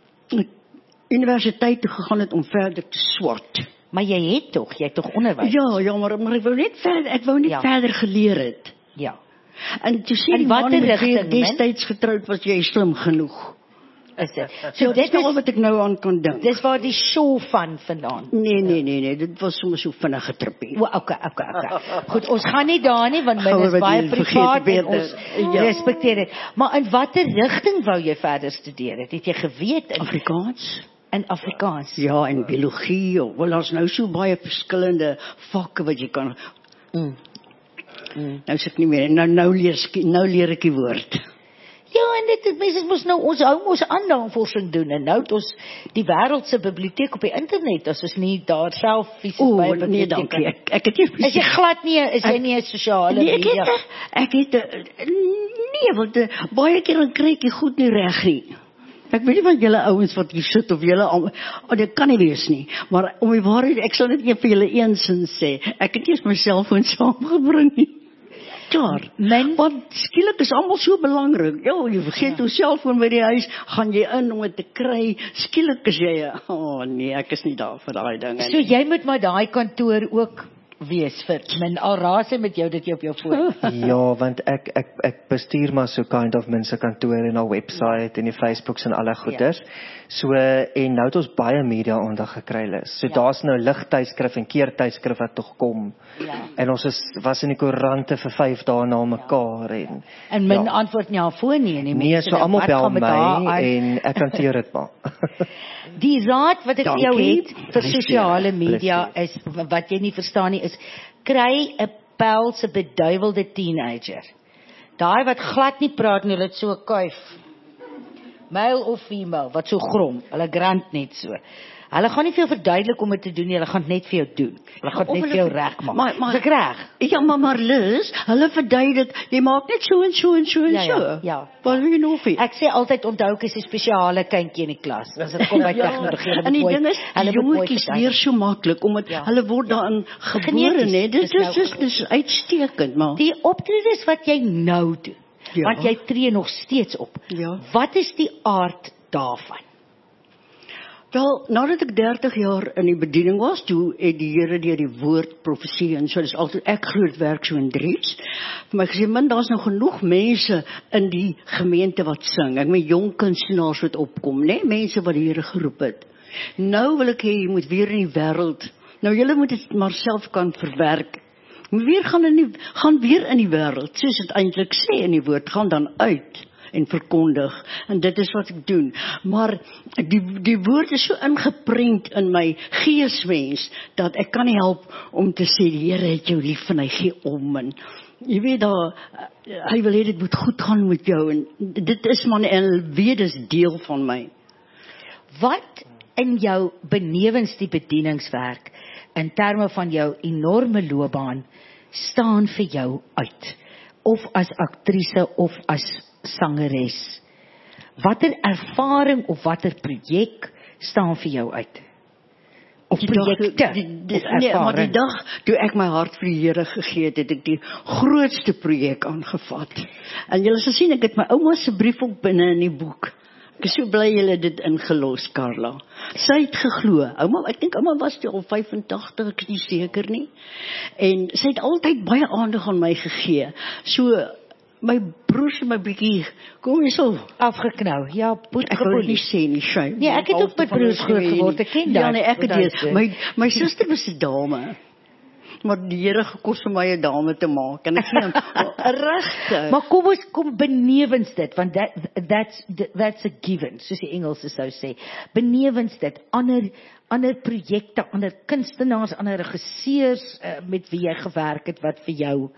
Speaker 3: universiteit toe gegaan het om verder te swat.
Speaker 1: Maar jy het tog, jy het tog onderwys.
Speaker 3: Ja, ja, maar, maar ek wou net verder, ek wou net
Speaker 1: Ja.
Speaker 3: verder geleer het.
Speaker 1: Ja.
Speaker 3: En toe sê
Speaker 1: In
Speaker 3: die
Speaker 1: watter
Speaker 3: man met wie ek
Speaker 1: rigting, men?
Speaker 3: destyds getroud was, jy is slim genoeg.
Speaker 1: Is dit?
Speaker 3: So
Speaker 1: So
Speaker 3: dit
Speaker 1: dit
Speaker 3: is al
Speaker 1: is
Speaker 3: wat ek nou aan kan dink.
Speaker 1: dis waar die show van vandaan.
Speaker 3: Nee, nee, nee, nee, dit was sommer so vinnige trippie.
Speaker 1: O, okay, okay, okay. Goed, ons gaan nie daar nie want
Speaker 3: Gaan
Speaker 1: min
Speaker 3: we
Speaker 1: is
Speaker 3: met
Speaker 1: baie
Speaker 3: die vergeet
Speaker 1: privaat en
Speaker 3: beter.
Speaker 1: ons
Speaker 3: Ja.
Speaker 1: respekteer dit. Maar in watter rigting wou jy verder studeer? Het jy geweet in,
Speaker 3: Afrikaans?
Speaker 1: in Afrikaans?
Speaker 3: Ja, en biologie, wel daar's nou so baie verskillende vakke wat jy kan
Speaker 1: Mm.
Speaker 3: Mm. Nou sit ek nie meer, nou, nou, leer, nou leer ek die woord.
Speaker 1: Ja, en dit mense mos nou ons hou mos aan navorsing doen en nou het ons die wêreld se biblioteek op die internet as ons nie daar self fisies
Speaker 3: O,
Speaker 1: by 'n
Speaker 3: nee,
Speaker 1: biblioteek
Speaker 3: dankie.
Speaker 1: kan.
Speaker 3: Ek, ek het nie
Speaker 1: Is jy glad nie, is jy nie 'n sosiale
Speaker 3: nee, ek
Speaker 1: media?
Speaker 3: het, ek het, nee, want uh, baie keer dan kry ek die goed nie reg nie. Ek weet nie van julle ouens wat hier sit of julle al, oh, dit kan nie wees nie. Maar om die waarheid, ek sal net nie vir julle eensins sê. Ek het eers my selfoon saamgebring nie. Klaar.
Speaker 1: Men,
Speaker 3: Want skielik is almal so belangrik. Ja, jy vergeet ja. jou selfoon by die huis, gaan jy in om dit te kry. Skielik is jy, oh nee, ek is nie daar vir daai dinge nie.
Speaker 1: so jy moet maar daai kantoor ook wees vir men al raas hy met jou dit jy op jou foon.
Speaker 2: Ja, want ek ek ek bestuur maar so kind of mense kantoor en 'n website en die Facebooks en alle goeders. Ja. So en nou het ons baie media aandag gekry Lis. So ja. daar's nou ligtydskrif en keertydskrif wat tog kom.
Speaker 1: Ja.
Speaker 2: En ons is was in die koerante vir vyf dae na mekaar ja. en
Speaker 1: En men
Speaker 2: ja.
Speaker 1: antwoord nie haar foon nie en die
Speaker 2: Nee,
Speaker 1: mense
Speaker 2: so
Speaker 1: nou,
Speaker 2: almal
Speaker 1: wat
Speaker 2: bel
Speaker 1: gaan met haar
Speaker 2: my
Speaker 1: aan?
Speaker 2: en ek hanteer dit maar.
Speaker 1: Die raad wat ek vir jou
Speaker 3: Dankie.
Speaker 1: het vir sosiale media is wat jy nie verstaan nie is kry 'n pelse beduiwelde teenager. Daai wat glad nie praat nie, hulle het so 'n kuif. Male of female wat so grom, hulle grant net so. Hulle gaan nie vir jou verduidelik om dit te doen nie, hulle gaan dit net vir jou doen. Hulle gaan dit net vir jou regmaak.
Speaker 3: Maar, maar,
Speaker 1: Is ek reg?
Speaker 3: Ja, maar maar Liz, hulle verduidelik, jy maak net so en so en so en
Speaker 1: Ja, ja,
Speaker 3: so.
Speaker 1: ja.
Speaker 3: Wat wil jy nog vir?
Speaker 1: Ek sê altyd onthou ek is 'n spesiale kindjie in die klas. As dit kom by tegnologie, hulle
Speaker 3: en die
Speaker 1: moet
Speaker 3: ding
Speaker 1: mooi-
Speaker 3: is,
Speaker 1: hulle
Speaker 3: die
Speaker 1: moet mooi
Speaker 3: jongetjies
Speaker 1: verduidelik.
Speaker 3: leer so maklik omdat
Speaker 1: Ja.
Speaker 3: hulle word daarin gebore,
Speaker 1: Geneties,
Speaker 3: né? Dit
Speaker 1: dis
Speaker 3: is
Speaker 1: nou
Speaker 3: dis dis uitstekend, maar
Speaker 1: Die optredes wat jy nou doen,
Speaker 3: Ja.
Speaker 1: want jy tree nog steeds op.
Speaker 3: Ja.
Speaker 1: Wat is die aard daarvan?
Speaker 3: Wel, nadat ek dertig jaar in die bediening was, toe het die Here deur die woord profesie en so, dis altyd ek groot werk so in Dries. Vir my gesê, man, daar's nou genoeg mense in die gemeente wat sing. Ek meen jong kunstenaars wat opkom, né? Mense wat die Here geroep het. Nou wil ek hê jy moet weer in die wêreld. Nou julle moet dit maar self kan verwerk. Moet weer gaan in die gaan weer in die wêreld, soos dit eintlik sê in die woord, gaan dan uit en verkondig, en dit is wat ek doen. Maar die, die woord is so ingeprent in my geesmens, dat ek kan nie help om te sê, die Here het jou lief en hy gee om, en jy weet daar, hy wil hê dit moet goed gaan met jou, en dit is maar, en weet is deel van my.
Speaker 1: Wat in jou benewens die bedieningswerk, in terme van jou enorme loopbaan, staan vir jou uit? Of as aktrise of as sangeres? Watter ervaring of watter projek staan vir jou uit? Of
Speaker 3: Die dag,
Speaker 1: projekte?
Speaker 3: die, die,
Speaker 1: of
Speaker 3: nee, maar die
Speaker 1: ervaring?
Speaker 3: dag toe ek my hart vir die Here gegee het, het ek die grootste projek aangevat. En julle sal sien, ek het my ouma se brief ook binne in die boek. Ek is so bly julle het dit ingelos, Karla. Sy het geglo. Ouma, ek dink ouma was toe al vyfentagtig, ek is nie seker nie. En sy het altyd baie aandag aan my gegee. So my broers en my bietjie, kom jy so.
Speaker 1: Afgeknou, ja, boet
Speaker 3: Ek wil nie
Speaker 1: gepolies.
Speaker 3: sê nie, sy.
Speaker 1: Nee, ek het ook met broers groot geword, ek ken
Speaker 3: Ja,
Speaker 1: dat.
Speaker 3: nee, ek het
Speaker 1: Wat
Speaker 3: dit.
Speaker 1: dat
Speaker 3: My my suster was 'n dame. Maar die Here gekos vir my 'n dame te maak, en ek sê hom, regtig.
Speaker 1: Maar kom ons kom benewens dit, want that, that's that's a given, soos die Engelse sou sê. Benewens dit, ander ander projekte, ander kunstenaars, ander regisseurs uh, met wie jy gewerk het wat vir jou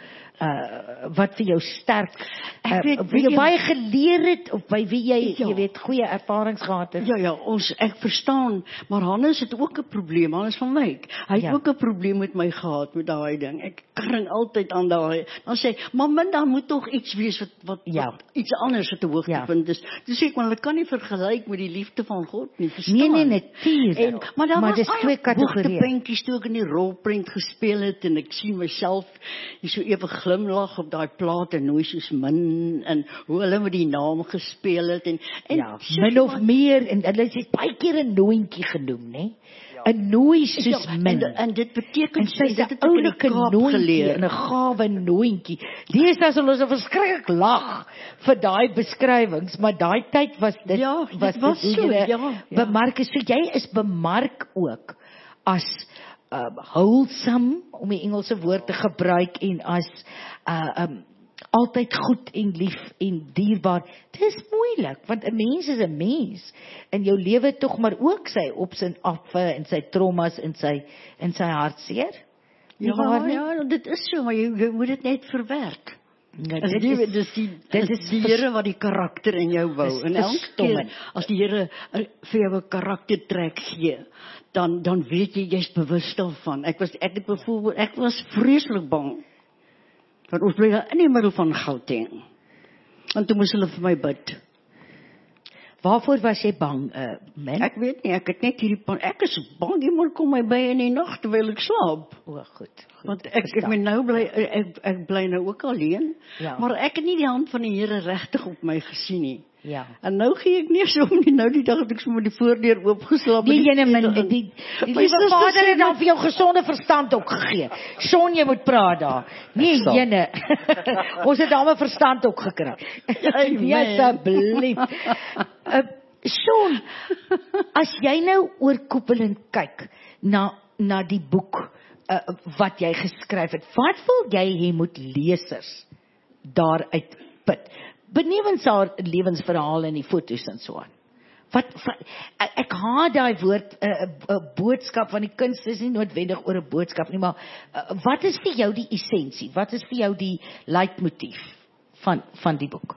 Speaker 1: uh, wat vir jou sterk uh,
Speaker 3: Ek weet,
Speaker 1: wie
Speaker 3: weet
Speaker 1: jy
Speaker 3: jy-
Speaker 1: baie geleer het of by wie jy
Speaker 3: Ja.
Speaker 1: jy weet goeie ervarings gehad het.
Speaker 3: Ja, ja, ons, ek verstaan, maar Hannes het ook 'n probleem, Hannes van Wyk. Hy het
Speaker 1: Ja.
Speaker 3: ook 'n probleem met my gehad, met daai ding. Ek kring altyd aan daai, dan sê hy, maar min, dan moet tog iets wees wat, wat,
Speaker 1: Ja.
Speaker 3: wat iets anders wat 'n hoogtepunt is. Toe sê ek, maar dit kan nie vergelyk met die liefde van God nie, verstaan?
Speaker 1: Nee, nee, natuurlijk.
Speaker 3: En, maar daar
Speaker 1: Maar
Speaker 3: was
Speaker 1: dis twee kategorieë.
Speaker 3: hoogtepuntjies toe ek in die rolprent gespeel het, en ek sien myself hier so ewig glimlag op daai plaat, en nooit soos min, en hoe hulle met die naam gespeel het, en, en
Speaker 1: Ja,
Speaker 3: so
Speaker 1: min of
Speaker 3: wat-
Speaker 1: meer, en hulle het baie keer 'n noontjie genoem, né? 'n Nooi soos
Speaker 3: Ja,
Speaker 1: min.
Speaker 3: En, en dit beteken,
Speaker 1: En sy's
Speaker 3: dit
Speaker 1: 'n
Speaker 3: het ek in die
Speaker 1: oulike
Speaker 3: Kaap
Speaker 1: noontjie
Speaker 3: geleer.
Speaker 1: en 'n gawe noontjie. Deesdae sal ons verskriklik lag vir daai beskrywings, maar daai tyd was dit
Speaker 3: Ja, dit
Speaker 1: was
Speaker 3: was
Speaker 1: dit
Speaker 3: so,
Speaker 1: hoe jy
Speaker 3: ja, ja.
Speaker 1: bemark is. So jy is bemark ook as um, wholesome, om die Engelse woord te gebruik, en as uh, um, altyd goed en lief en dierbaar. Dit is moeilik, want 'n mens is 'n mens. En jou lewe tog maar ook sy ops en afwe en sy traumas en sy en sy hartseer.
Speaker 3: Ja,
Speaker 1: waar nie?
Speaker 3: ja, dit is so, maar jy, jy moet dit net verwerk.
Speaker 1: Ja,
Speaker 3: As
Speaker 1: dit
Speaker 3: die,
Speaker 1: is-
Speaker 3: dis die,
Speaker 1: dit
Speaker 3: dit
Speaker 1: is
Speaker 3: is die
Speaker 1: vers-
Speaker 3: Here wat die karakter in jou bou.
Speaker 1: Dis
Speaker 3: En elke
Speaker 1: verstommend.
Speaker 3: keer as die Here uh, vir jou 'n karaktertrek gee, dan dan weet jy jy's bewus daarvan. Ek was ek het byvoorbeeld ek was vreeslik bang. Want ons bly daar in die middel van Gauteng. En toe moes hulle vir my bid.
Speaker 1: Waarvoor was jy bang, uh, man?
Speaker 3: Ek weet nie, ek het net hierdie pan, ek is bang iemand kom my by in die nag terwyl ek slaap.
Speaker 1: O, goed. goed
Speaker 3: Want ek ek
Speaker 1: verstaan.
Speaker 3: ben nou bly ek ek bly nou ook alleen,
Speaker 1: Ja.
Speaker 3: maar ek het nie die hand van die Here regtig op my gesien nie.
Speaker 1: Ja.
Speaker 3: En nou gee ek nie so om nie, nou die dag het ek sommer die voordeur oopgeslaap.
Speaker 1: Nee,
Speaker 3: en
Speaker 1: jene min,
Speaker 3: en-
Speaker 1: die, die, die
Speaker 3: My
Speaker 1: liewe
Speaker 3: suster
Speaker 1: vader
Speaker 3: sê
Speaker 1: het dan vir jou gesonde verstand ook gegee. Son, jy moet praat daar. Nee,
Speaker 2: Ek sal.
Speaker 1: jene. Ons het daarmee verstand ook gekry.
Speaker 3: Amen.
Speaker 1: Nee, asseblief. Uh, Son, as jy nou oorkoepelend kyk na, na die boek uh, wat jy geskryf het, wat wil jy hê moet lesers daaruit put? Benewens haar lewensverhaal en die foto's en so aan. Wat, wat ek, ek haat daai woord 'n uh, uh, boodskap, want die kunst is nie noodwendig oor 'n boodskap nie, maar uh, wat is vir jou die essensie? Wat is vir jou die leitmotief van van die boek?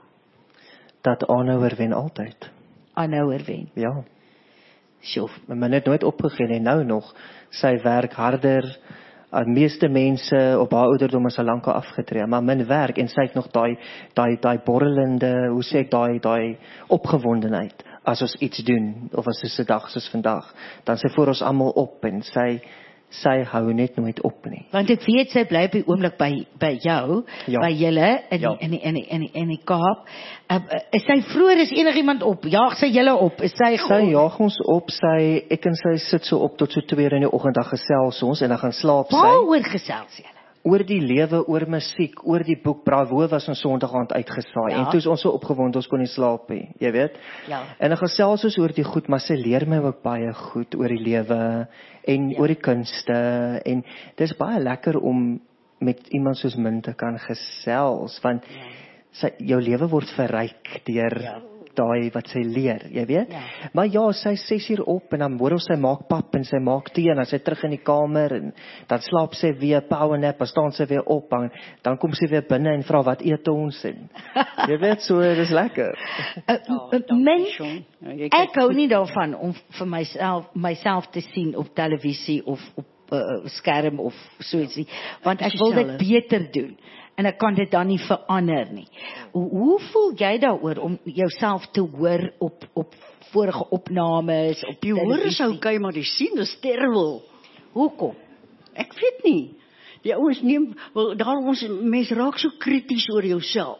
Speaker 2: Dat aanhouer wen altyd.
Speaker 1: Aanhouer wen.
Speaker 2: Ja.
Speaker 1: Sjoe.
Speaker 2: Maar net nooit opgegee nie, nou nog. Sy werk harder. Die meeste mense op haar ouderdom is al lank al afgetree, maar min werk en sy het nog daai daai daai borrelende, hoe sê ek, daai daai opgewondenheid as ons iets doen of as dit 'n dag soos vandag, dan sy voor ons almal op en sy sy hou net nooit op nie.
Speaker 1: Want ek weet sy bly op die oomblik by by jou,
Speaker 2: Ja.
Speaker 1: by julle in
Speaker 2: Ja.
Speaker 1: die, in die, in die, in die, in die Kaap. Uh, uh, is sy vroeër is enigiemand op? Jaag sy julle op? Is sy
Speaker 2: Sy jaag ons op, sy ek en sy sit so op tot so twee uur in die oggend, dan gesels ons en dan gaan slaap sy.
Speaker 1: Waaroor gesels julle?
Speaker 2: Oor die lewe, oor musiek, oor die boek Bravo was ons Sondag aand uitgesaai
Speaker 1: Ja.
Speaker 2: en toe is ons so opgewonde ons kon nie slaap nie, jy weet.
Speaker 1: Ja.
Speaker 2: En dan gesels ons oor die goed, maar sy leer my ook baie goed oor die lewe en
Speaker 1: Ja.
Speaker 2: oor die kunste en dis baie lekker om met iemand soos Min te kan gesels want
Speaker 1: Ja.
Speaker 2: sy jou lewe word verryk deur
Speaker 1: Ja.
Speaker 2: daai wat sy leer, jy weet.
Speaker 1: Ja.
Speaker 2: Maar ja, sy is ses uur op en dan hoor ons sy maak pap en sy maak tee en dan sy terug in die kamer en dan slaap sy weer power nap, dan staan sy weer op en dan kom sy weer binne en vra wat eet ons en jy weet, so dis lekker.
Speaker 1: Uh, uh, men,
Speaker 3: Sean. Ja, jy
Speaker 1: ek
Speaker 3: kyk
Speaker 1: hou
Speaker 3: goed.
Speaker 1: nie daarvan om vir myself myself te sien op televisie of op uh, skerm of so iets nie, want ek wil dit beter doen. En ek kan dit dan nie verander nie. Hoe, hoe voel jy daaroor om jouself te hoor op op vorige opnames op
Speaker 3: Die hoor is
Speaker 1: televisie?
Speaker 3: okay, maar die sien is terrible.
Speaker 1: Hoekom?
Speaker 3: Ek weet nie. Die ouens neem, wel daarom ons mense raak so krities oor jouself.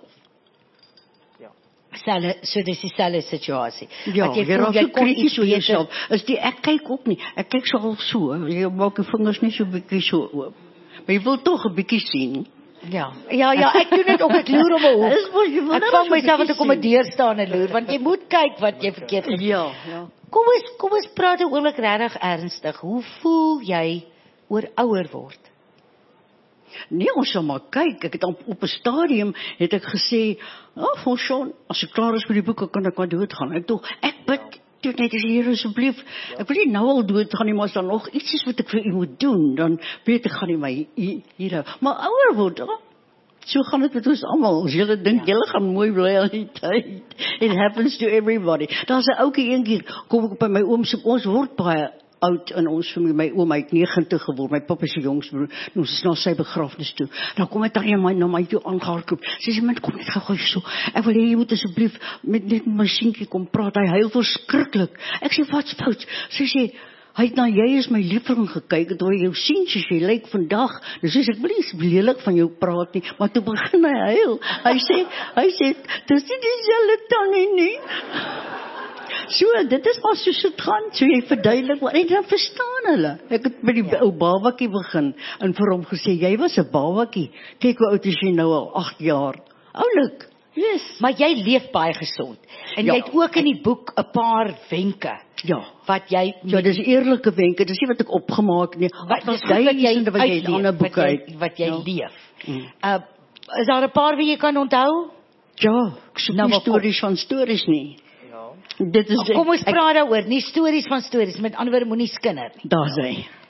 Speaker 1: Selle, so dis dieselfde situasie.
Speaker 3: Ja,
Speaker 1: Wat jy
Speaker 3: jy
Speaker 1: voel
Speaker 3: raak
Speaker 1: jy
Speaker 3: so
Speaker 1: kon
Speaker 3: krities
Speaker 1: iets
Speaker 3: oor
Speaker 1: beter-
Speaker 3: jouself. Is die ek kyk ook nie. Ek kyk so half so, jy maak die vingers net so bietjie so oop. Maar jy wil tog 'n bietjie sien.
Speaker 1: Ja, ja, ja, ek doen dit ook, ek loer om 'n hoek.
Speaker 3: Dis wat jy wil
Speaker 1: Ek
Speaker 3: net
Speaker 1: vang
Speaker 3: so 'n
Speaker 1: myself as
Speaker 3: bietjie
Speaker 1: ek om 'n
Speaker 3: sien.
Speaker 1: deur staan en loer, want jy moet kyk wat jy verkeerd gedoen.
Speaker 3: Ja, ja.
Speaker 1: Kom ons kom ons praat 'n oomblik regtig ernstig. Hoe voel jy oor ouer word?
Speaker 3: Nee, ons sal maar kyk. Ek het op, op 'n stadium het ek gesê, "Ag, oh, Sean, as ek klaar is met die boeke kan ek maar doodgaan." Ek dink ek bid toe net as Here asseblief. Ek wil nie nou al doodgaan nie, maar as daar nog iets is wat ek vir u moet doen, dan weet ek gaan nie my hier hier hou. Maar ouer word, oh, so gaan dit met ons almal. As julle dink julle gaan mooi bly al die tyd. It happens to everybody. Daar's 'n ouetjie eendag kom ek by my oom se, ons word baie oud in ons familie. My oom, hy het negentig geword, my pappa se jongste broer. Ons is na sy begrafnis toe. Dan kom dit daar my na my toe aangehardloop. Sy sê, "Man, kom net gou so. Ek wil hê jy moet asseblief met net my seentjie kom praat. Hy huil verskriklik." Ek sê, "Wat's fout?" Sy sê, "Hy het na jy is my liefling gekyk en toe hy jou sien soos jy lyk vandag." Dus ek wil nie lelik van jou praat nie, maar toe begin hy huil. Hy sê, hy sê, "Dis nie dieselfde tannie nie." So, dit is maar soos dit gaan. So jy verduidelik, maar en dan verstaan hulle. Ek het by die ja. ou babatjie begin en vir hom gesê, "Jy was 'n babatjie. Kyk hoe oud is jy nou al, agt jaar." Oulik. Yes.
Speaker 1: Maar jy leef baie gesond. En
Speaker 3: Ja.
Speaker 1: jy het ook in die boek 'n paar wenke
Speaker 3: Ja.
Speaker 1: wat jy
Speaker 3: Ja, dis eerlike wenke. Dis nie wat ek opgemaak nie.
Speaker 1: wat
Speaker 3: was
Speaker 1: dis goed wat jy
Speaker 3: duisende wat jy in
Speaker 1: uitleef,
Speaker 3: ander
Speaker 1: wat
Speaker 3: boeke
Speaker 1: jy,
Speaker 3: uit.
Speaker 1: wat jy
Speaker 3: Ja.
Speaker 1: leef.
Speaker 3: Mm.
Speaker 1: Uh, is daar 'n paar wie jy kan onthou?
Speaker 3: Ja, ek soek
Speaker 1: Nou,
Speaker 3: nie
Speaker 1: maar kom.
Speaker 3: stories van stories nie. Dit is
Speaker 1: Ag, kom ons
Speaker 3: ek-
Speaker 1: praat daaroor, nie stories van stories, met ander woorde moenie skinder nie.
Speaker 3: Daar's hy.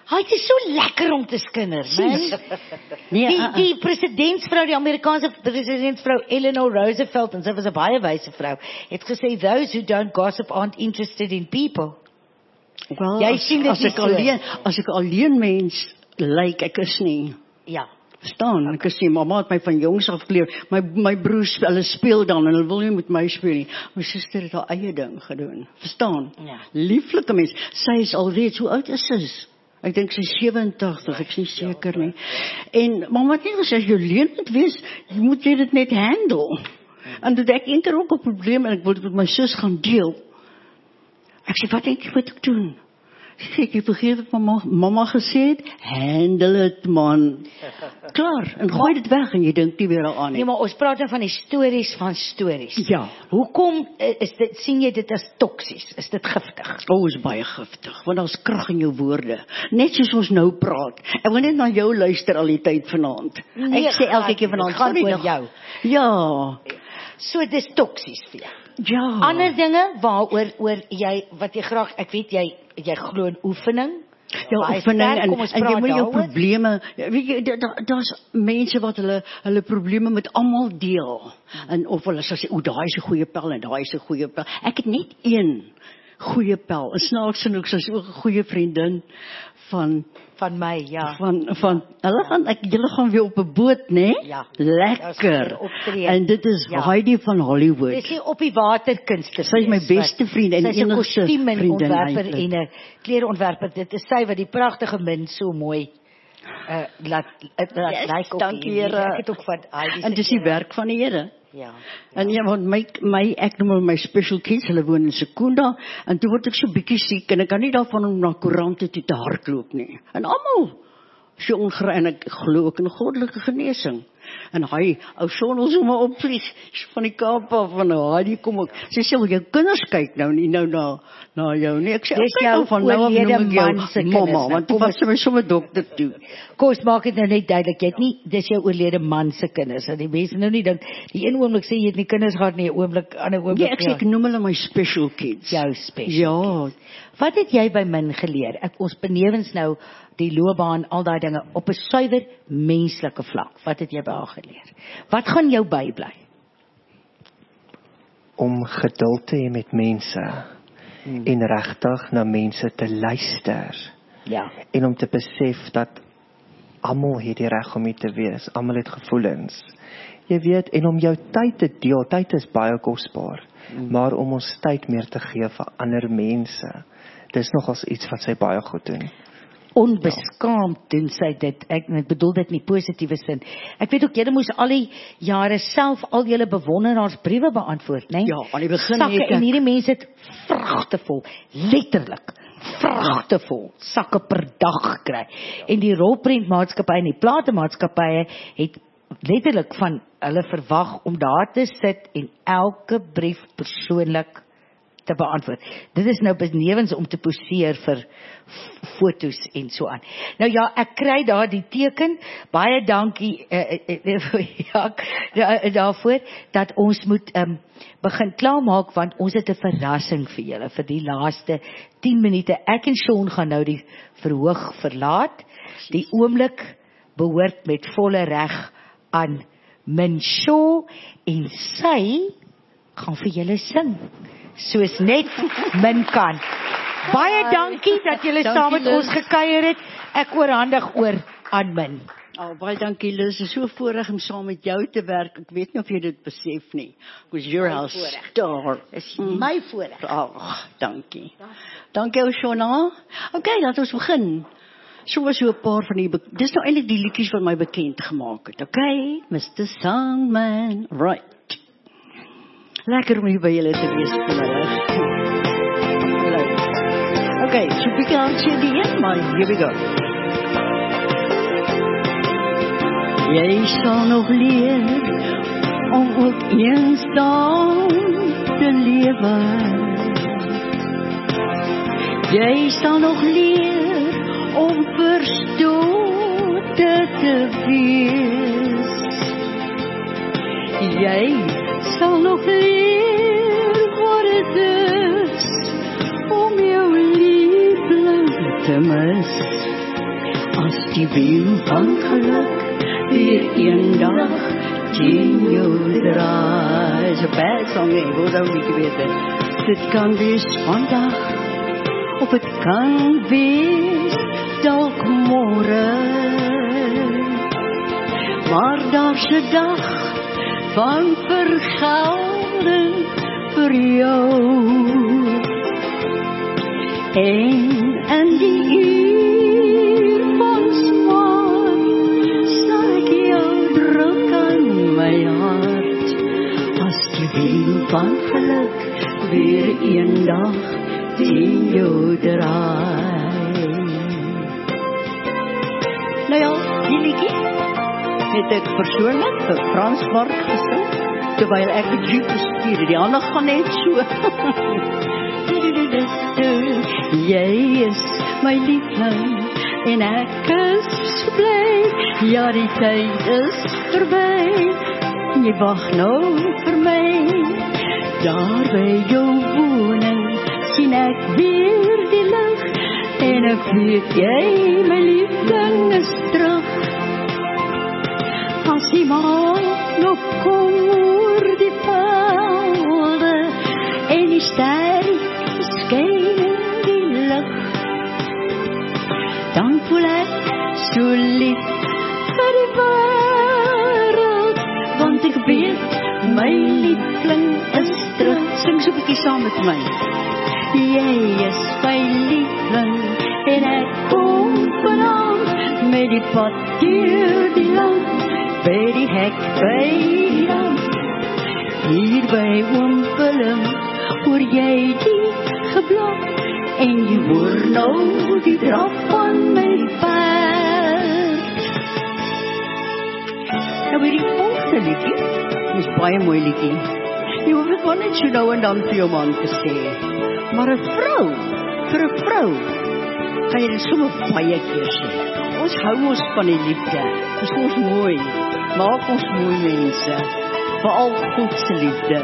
Speaker 1: Hy is so lekker om te skinder, man.
Speaker 3: Nee,
Speaker 1: Die,
Speaker 3: uh, uh.
Speaker 1: die presidentsvrou, die Amerikaanse presidentsvrou Eleanor Roosevelt, en sy was 'n baie wyse vrou, het gesê, those who don't gossip aren't interested in people.
Speaker 3: Wel,
Speaker 1: Jy
Speaker 3: as,
Speaker 1: sien dit
Speaker 3: as
Speaker 1: nie
Speaker 3: ek
Speaker 1: so.
Speaker 3: alleen, as ek alleen mens lyk, ek is nie.
Speaker 1: Ja.
Speaker 3: Verstaan, ek sê, mamma het my van jongs af geleer, my, my broers, hulle speel dan, en hulle wil nie met my speel nie. My suster het haar eie ding gedoen, verstaan?
Speaker 1: Ja.
Speaker 3: Lieflike mens, sy is alreeds, hoe oud is sy? Ek dink sy is sewentig, ek is nie seker nie. En mamma het net gesê, as jy alleen moet wees, jy moet jy dit net handle. En toe het ek een keer ook 'n probleem, en ek wil dit met my sus gaan deel. Ek sê, wat denk jy wat ek doen? Sy sê, jy vergeet wat mama, mama gesê het, handle it man. Klaar, en gooi dit weg, en jy dink nie weer daaraan
Speaker 1: Nee,
Speaker 3: nie.
Speaker 1: maar ons praat nou van die stories van stories.
Speaker 3: Ja.
Speaker 1: Hoekom eh, is dit, sien jy dit as toksies? Is dit giftig?
Speaker 3: O, is baie giftig, want daar's krag in jou woorde. Net soos ons nou praat. Ek wil net na jou luister al die tyd vanaand.
Speaker 1: Nee,
Speaker 3: Ek sê elke
Speaker 1: gaan-
Speaker 3: keer vanaand,
Speaker 1: gaan
Speaker 3: "Sorry
Speaker 1: oor
Speaker 3: nog."
Speaker 1: jou.
Speaker 3: Ja,
Speaker 1: So dis toksies vir jou.
Speaker 3: ja.
Speaker 1: Ander dinge waaroor oor jy wat jy graag, ek weet jy jy glo in oefening.
Speaker 3: Ja,
Speaker 1: Baie
Speaker 3: oefening
Speaker 1: sterk,
Speaker 3: en,
Speaker 1: kom ons
Speaker 3: en jy
Speaker 1: praat
Speaker 3: moet jou
Speaker 1: daaroor.
Speaker 3: probleme, weet jy, da- da- daar's mense wat hulle hulle probleme met almal deel. En of hulle sal sê, o, daai is 'n goeie pel en daai is 'n goeie pel. Ek het net een goeie pel. En snaaks genoeg, sy's ook 'n goeie vriendin van
Speaker 1: Van my, ja.
Speaker 3: van van hulle gaan ek julle gaan weer op 'n boot, né?
Speaker 1: Ja. Ons gaan
Speaker 3: Lekker.
Speaker 1: weer optree.
Speaker 3: En dit is
Speaker 1: Ja.
Speaker 3: Heidi van Hollywood.
Speaker 1: Dis nie op die waterkunste.
Speaker 3: Sy is my beste vriend en
Speaker 1: Sy is 'n
Speaker 3: enigste
Speaker 1: kostuum en
Speaker 3: vriendin
Speaker 1: ontwerper
Speaker 3: eintlik.
Speaker 1: en 'n klereontwerper. Dit is sy wat die pragtige min so mooi uh laat laat
Speaker 3: Yes,
Speaker 1: lyk op
Speaker 3: dankie,
Speaker 1: die-
Speaker 3: Here.
Speaker 1: Ek het ook van Heidi
Speaker 3: En dis die werk van die Here.
Speaker 1: Ja.
Speaker 3: En ja, want my, my ek noem hulle my special kids, hulle woon in Sekunda, en toe word ek so bietjie siek, en ek kan nie daarvan om na koerante toe te hardloop nie. En almal, so ongere, en ek glo ook in goddelike genesing. En hy, ou son ons hom opvlieg, van die Kaap af, van hy, die kom ook, sy sê, wil jou kinders kyk nou nie, nou na, na jou nie, ek sê,
Speaker 1: Dis
Speaker 3: okay,
Speaker 1: jou
Speaker 3: nou van nou af
Speaker 1: oorlede
Speaker 3: noem ek
Speaker 1: man se
Speaker 3: jou
Speaker 1: kinders,
Speaker 3: mama,
Speaker 1: nou,
Speaker 3: want toe
Speaker 1: kom
Speaker 3: was sy my sommer dokter toe.
Speaker 1: Kom ons maak dit nou net duidelik, jy het nie dis jou oorlede man se kinders. Dat die mense nou nie dink die een oomblik sê jy het nie kinders gehad nie, 'n oomblik ander oomblik.
Speaker 3: Ja, ek sê, ek noem hulle my special kids.
Speaker 1: jou special.
Speaker 3: Ja,
Speaker 1: Wat het jy by min geleer? Ek ons benewens nou die loopbaan, al daai dinge op 'n suiwer menslike vlak. Wat het jy by haar geleer? Wat gaan jou bybly?
Speaker 2: Om geduld te hê met mense hmm. en regtig na mense te luister
Speaker 1: Ja.
Speaker 2: en om te besef dat almal het die reg om hier te wees, almal het gevoelens. Jy weet, en om jou tyd te deel, tyd is baie kosbaar, hmm. maar om ons tyd meer te gee vir ander mense, dis nogals iets wat sy baie goed doen.
Speaker 1: Onbeskaamd doen sy dit. Ek, ek bedoel dit in die positiewe sin. Ek weet ook julle moes al die jare self al julle bewonderaarsbriewe beantwoord, né?
Speaker 3: Ja, aan die begin
Speaker 1: sakke,
Speaker 3: het ek-
Speaker 1: en hierdie mense het vragtevol, letterlik vragtevol sakke per dag gekry. En die rolprentmaatskappye en die platemaatskappye het letterlik van hulle verwag om daar te sit en elke brief persoonlik te beantwoord. Dit is nou benewens om te poseer vir fotos en so aan. Nou ja, ek kry daar die teken. Baie dankie uh, uh, ja, da, daarvoor dat ons moet um, begin klaarmaak, want ons het 'n verrassing vir julle vir die laaste tien minute. Ek en Sean gaan nou die verhoog verlaat. Die oomblik behoort met volle reg aan Min Shaw en sy gaan vir julle sing. Soos net min kan. Baie dankie dat julle saam met ons gekuier het. Ek oorhandig oor aan Min.
Speaker 3: Oh, baie dankie Liz, dit is so voorreg om saam met jou te werk. Ek weet nie of jy dit besef nie. Was your house star.
Speaker 1: Dis my voorreg.
Speaker 3: Ag, dankie. Dankie ou Shona. Okay, laat ons begin. So was so 'n paar van die dis nou eintlik die liedjies wat my bekend gemaak het. Okay, mister Sandman. Right. Lekker om hier by julle te wees vanmiddag. Leuk. Okay, so pick out die een, maar here we go. Jy sal nog leer om ook eensaam te lewe. Jy sal nog leer om verstote te wees. Jy sal nog leer wat het is om jou liefling te mis. die wiel van geluk weer eendag teen jou draai. Is 'n bad song, ek wil dat nie weet het. Dit kan wees vandag, of het kan wees dalk môre. Maar daar's 'n dag van vergelding vir jou. En in die uur van smart sal ek jou druk aan my hart, as die wiel van geluk weer eendag teen jou draai. Nou ja, die liedjie het ek persoonlik vir Frans Mark gesing, terwyl ek die jupe stuur, die ander gaan net so. Jy is my liefling, en ek is bly, ja die tyd is verby, jy wag nou vir my, daar by jou woning, sien ek weer die lig, en ek weet jy, my liefling is terug. As die maan nog kom oor die velde, en die sterre skyn in die lug, dan voel ek so lief vir die wêreld, want ek weet my liefling is terug. Sing so 'n bietjie saam met my. Jy is my liefling, en ek kom vanaand met die pad deur die land, by die hek by die land, hier by oom Willem, hoor jy die geblok, en jy hoor nou die draf van my perd. Nou weer die volgende liedjie, dit is baie mooi liedjie. Jy hoef dit maar net so nou en dan vir jou man te sê, maar 'n vrou, vir 'n vrou, kan jy dit sommer baie keer sê. Ons hou ons van die liefde, is ons mooi, maak ons mooi mense, veral God se liefde.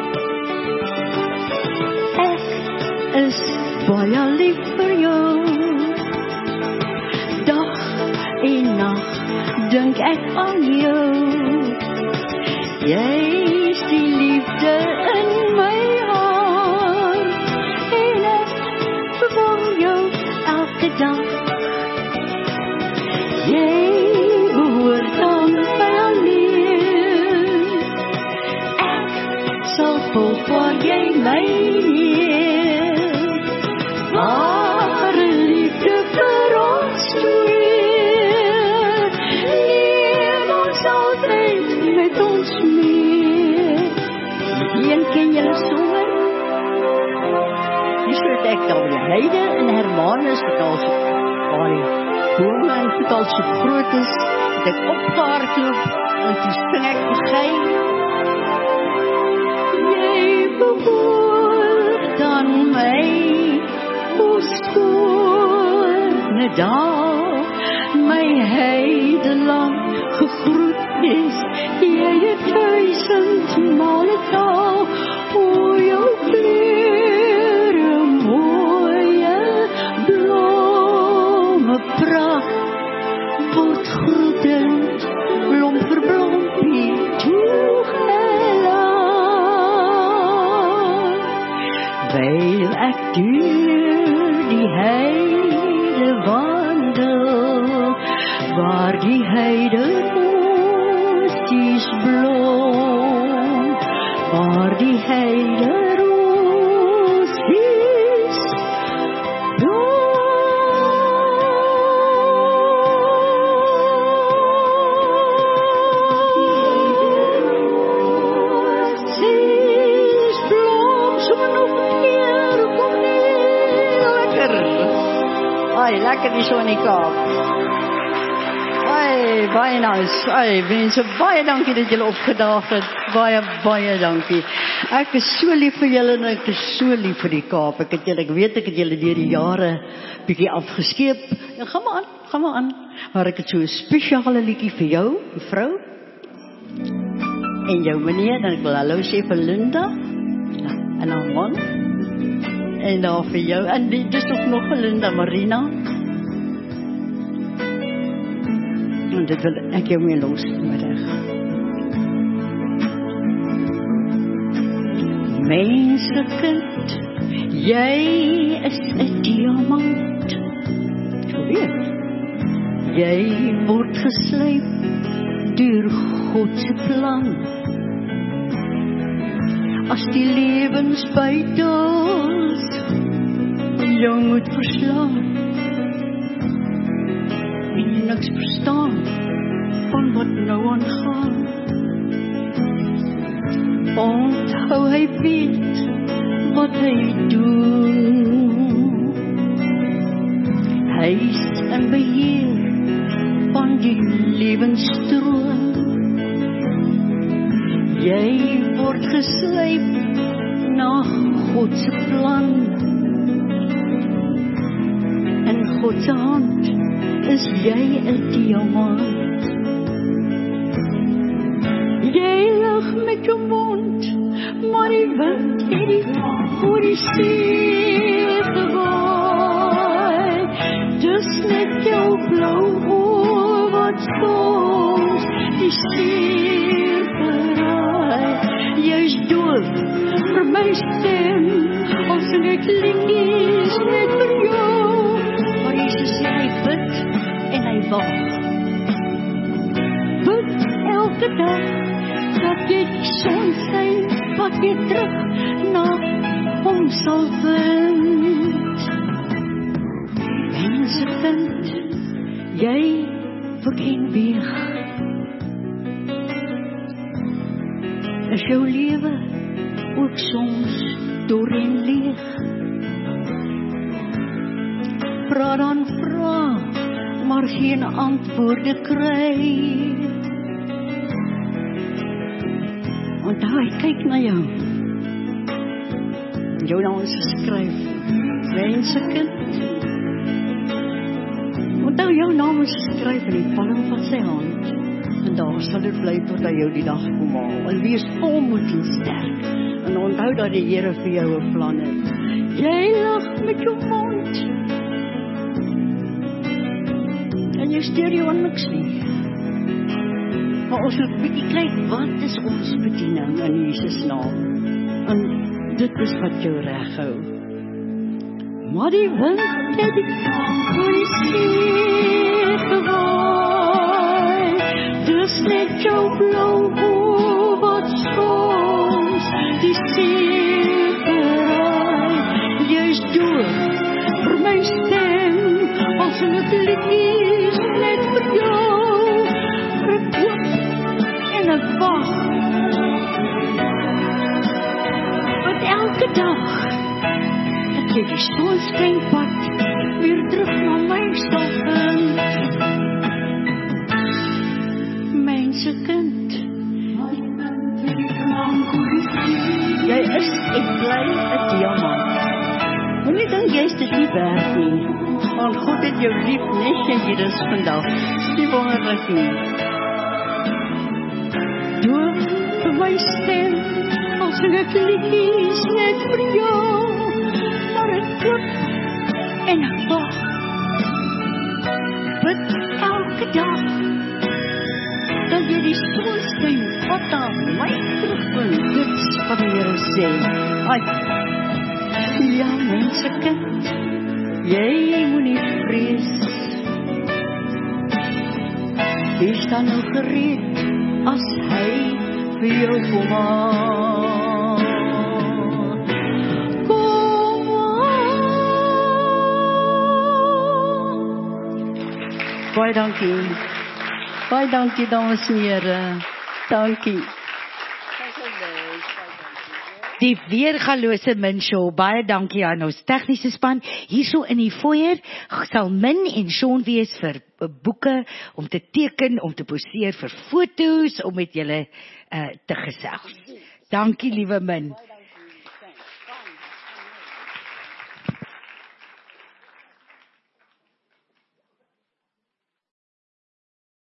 Speaker 3: Ek is baie lief vir jou, dag en nag dink ek aan jou, jy is die liefde in my hart, en ek verwag jou elke dag. Jy behoort aan my alleen, ek sal volg waar jy my neer, ware liefde vir ons twee, neem ons altyd met ons mee. Een ken julle sommer, hier sluit ek dan die Heide en Hermanus, wat al so, waar die bome en goed al so groot is, het ek opgehardloop, en toe sing ek begin. Jy behoort aan my, o skone dag, my heideland gegroet is, jy het duisend male taal, o jou kleure mooie blome pracht, word groetend, blom vir blompie toegelaat, wyl ek deur die heide wandel, waar die heide rosies blom, waar die heide rosies lekker die so in die Kaap. Ai, baie nice. Ai, mense, baie dankie dat julle opgedaag het. Baie, baie dankie. Ek is so lief vir julle en ek is so lief vir die Kaap. Ek het julle, ek weet ek het julle deur die jare bietjie afgeskeep. Ja, gaan maar aan, gaan maar aan. Maar ek het so 'n spesiale liedjie vir jou, mevrou. En jou meneer, dan ek wil hallo sê vir Linda. En haar man. En dan vir jou, en dit is ook nog Linda Marina. Want dit wil ek jou mee los vanmiddag. Mensekind, jy is 'n diamant. Jy weet, jy word geslyp deur God se plan. As die lewensbytels jou moet verslaan en jy niks verstaan van wat nou aangaan. Onthou hy weet wat hy doen. Hy is in beheer van die lewensstroom. Jy word geslyp na God se plan. In God se hand is jy 'n diamant. Jy lag met jou mond, maar die wind het die voor die see gewaai. Dis net jou blou oor wat soms die see verraai. Jy is doof vir my stem, al sing ek liedjies net vir jou. Maar Jesus sê hy bid en hy wag. Bid elke dag, dat jy die son skyn, wat jy terug na hom sal vind. Mensekind, jy verken weeg. Is jou lewe ook soms dor en leeg? Vra dan vra, maar geen antwoorde kry. Onthou, hy kyk na jou. Jou naam is geskryf, mensekind. Onthou, jou naam is geskryf in die palm van sy hand. En daar sal dit bly tot hy jou die dag kom haal. En wees volmoed en sterk. En onthou dat die Here vir jou 'n plan het. Jy lag met jou mond. En jy steur jou aan niks nie. Maar ons moet bietjie kyk, wat is ons bediening in Jesus naam? En dit is wat jou reg hou. Maar die wind het die voor die see gewaai. Dus net jou blou oor wat soms die see verraai. Jy is doof vir my stem, al sing ek liedjies net vir jou. Vir ek hoop en ek wag, want elke dag dat jy die sonskynpad weer terug na my sal vind. Mensekind, jy is en bly 'n diamant. Moenie dink jy is dit nie werd nie, want God het jou lief net jy hier is vandag. Nie wonderlik nie. Doof vir my stem, al sing ek liedjies net vir jou. Maar ek klop en ek wag, bid elke dag, dat jy die sonskyn wat aan my terugvind. Dit is wat die Here sê. Ai, ja mensekind, jy moenie vrees. Wees dan nou gereed as hy vir jou kom aan. Kom aan. Baie dankie. Baie dankie dames en here. Dankie.
Speaker 1: Die weergalose Min Show, baie dankie aan ons tegniese span. Hierso in die foyer sal Min en Sean wees vir boeke, om te teken, om te poseer vir foto's, om met julle uh, te gesels. Dankie liewe Min.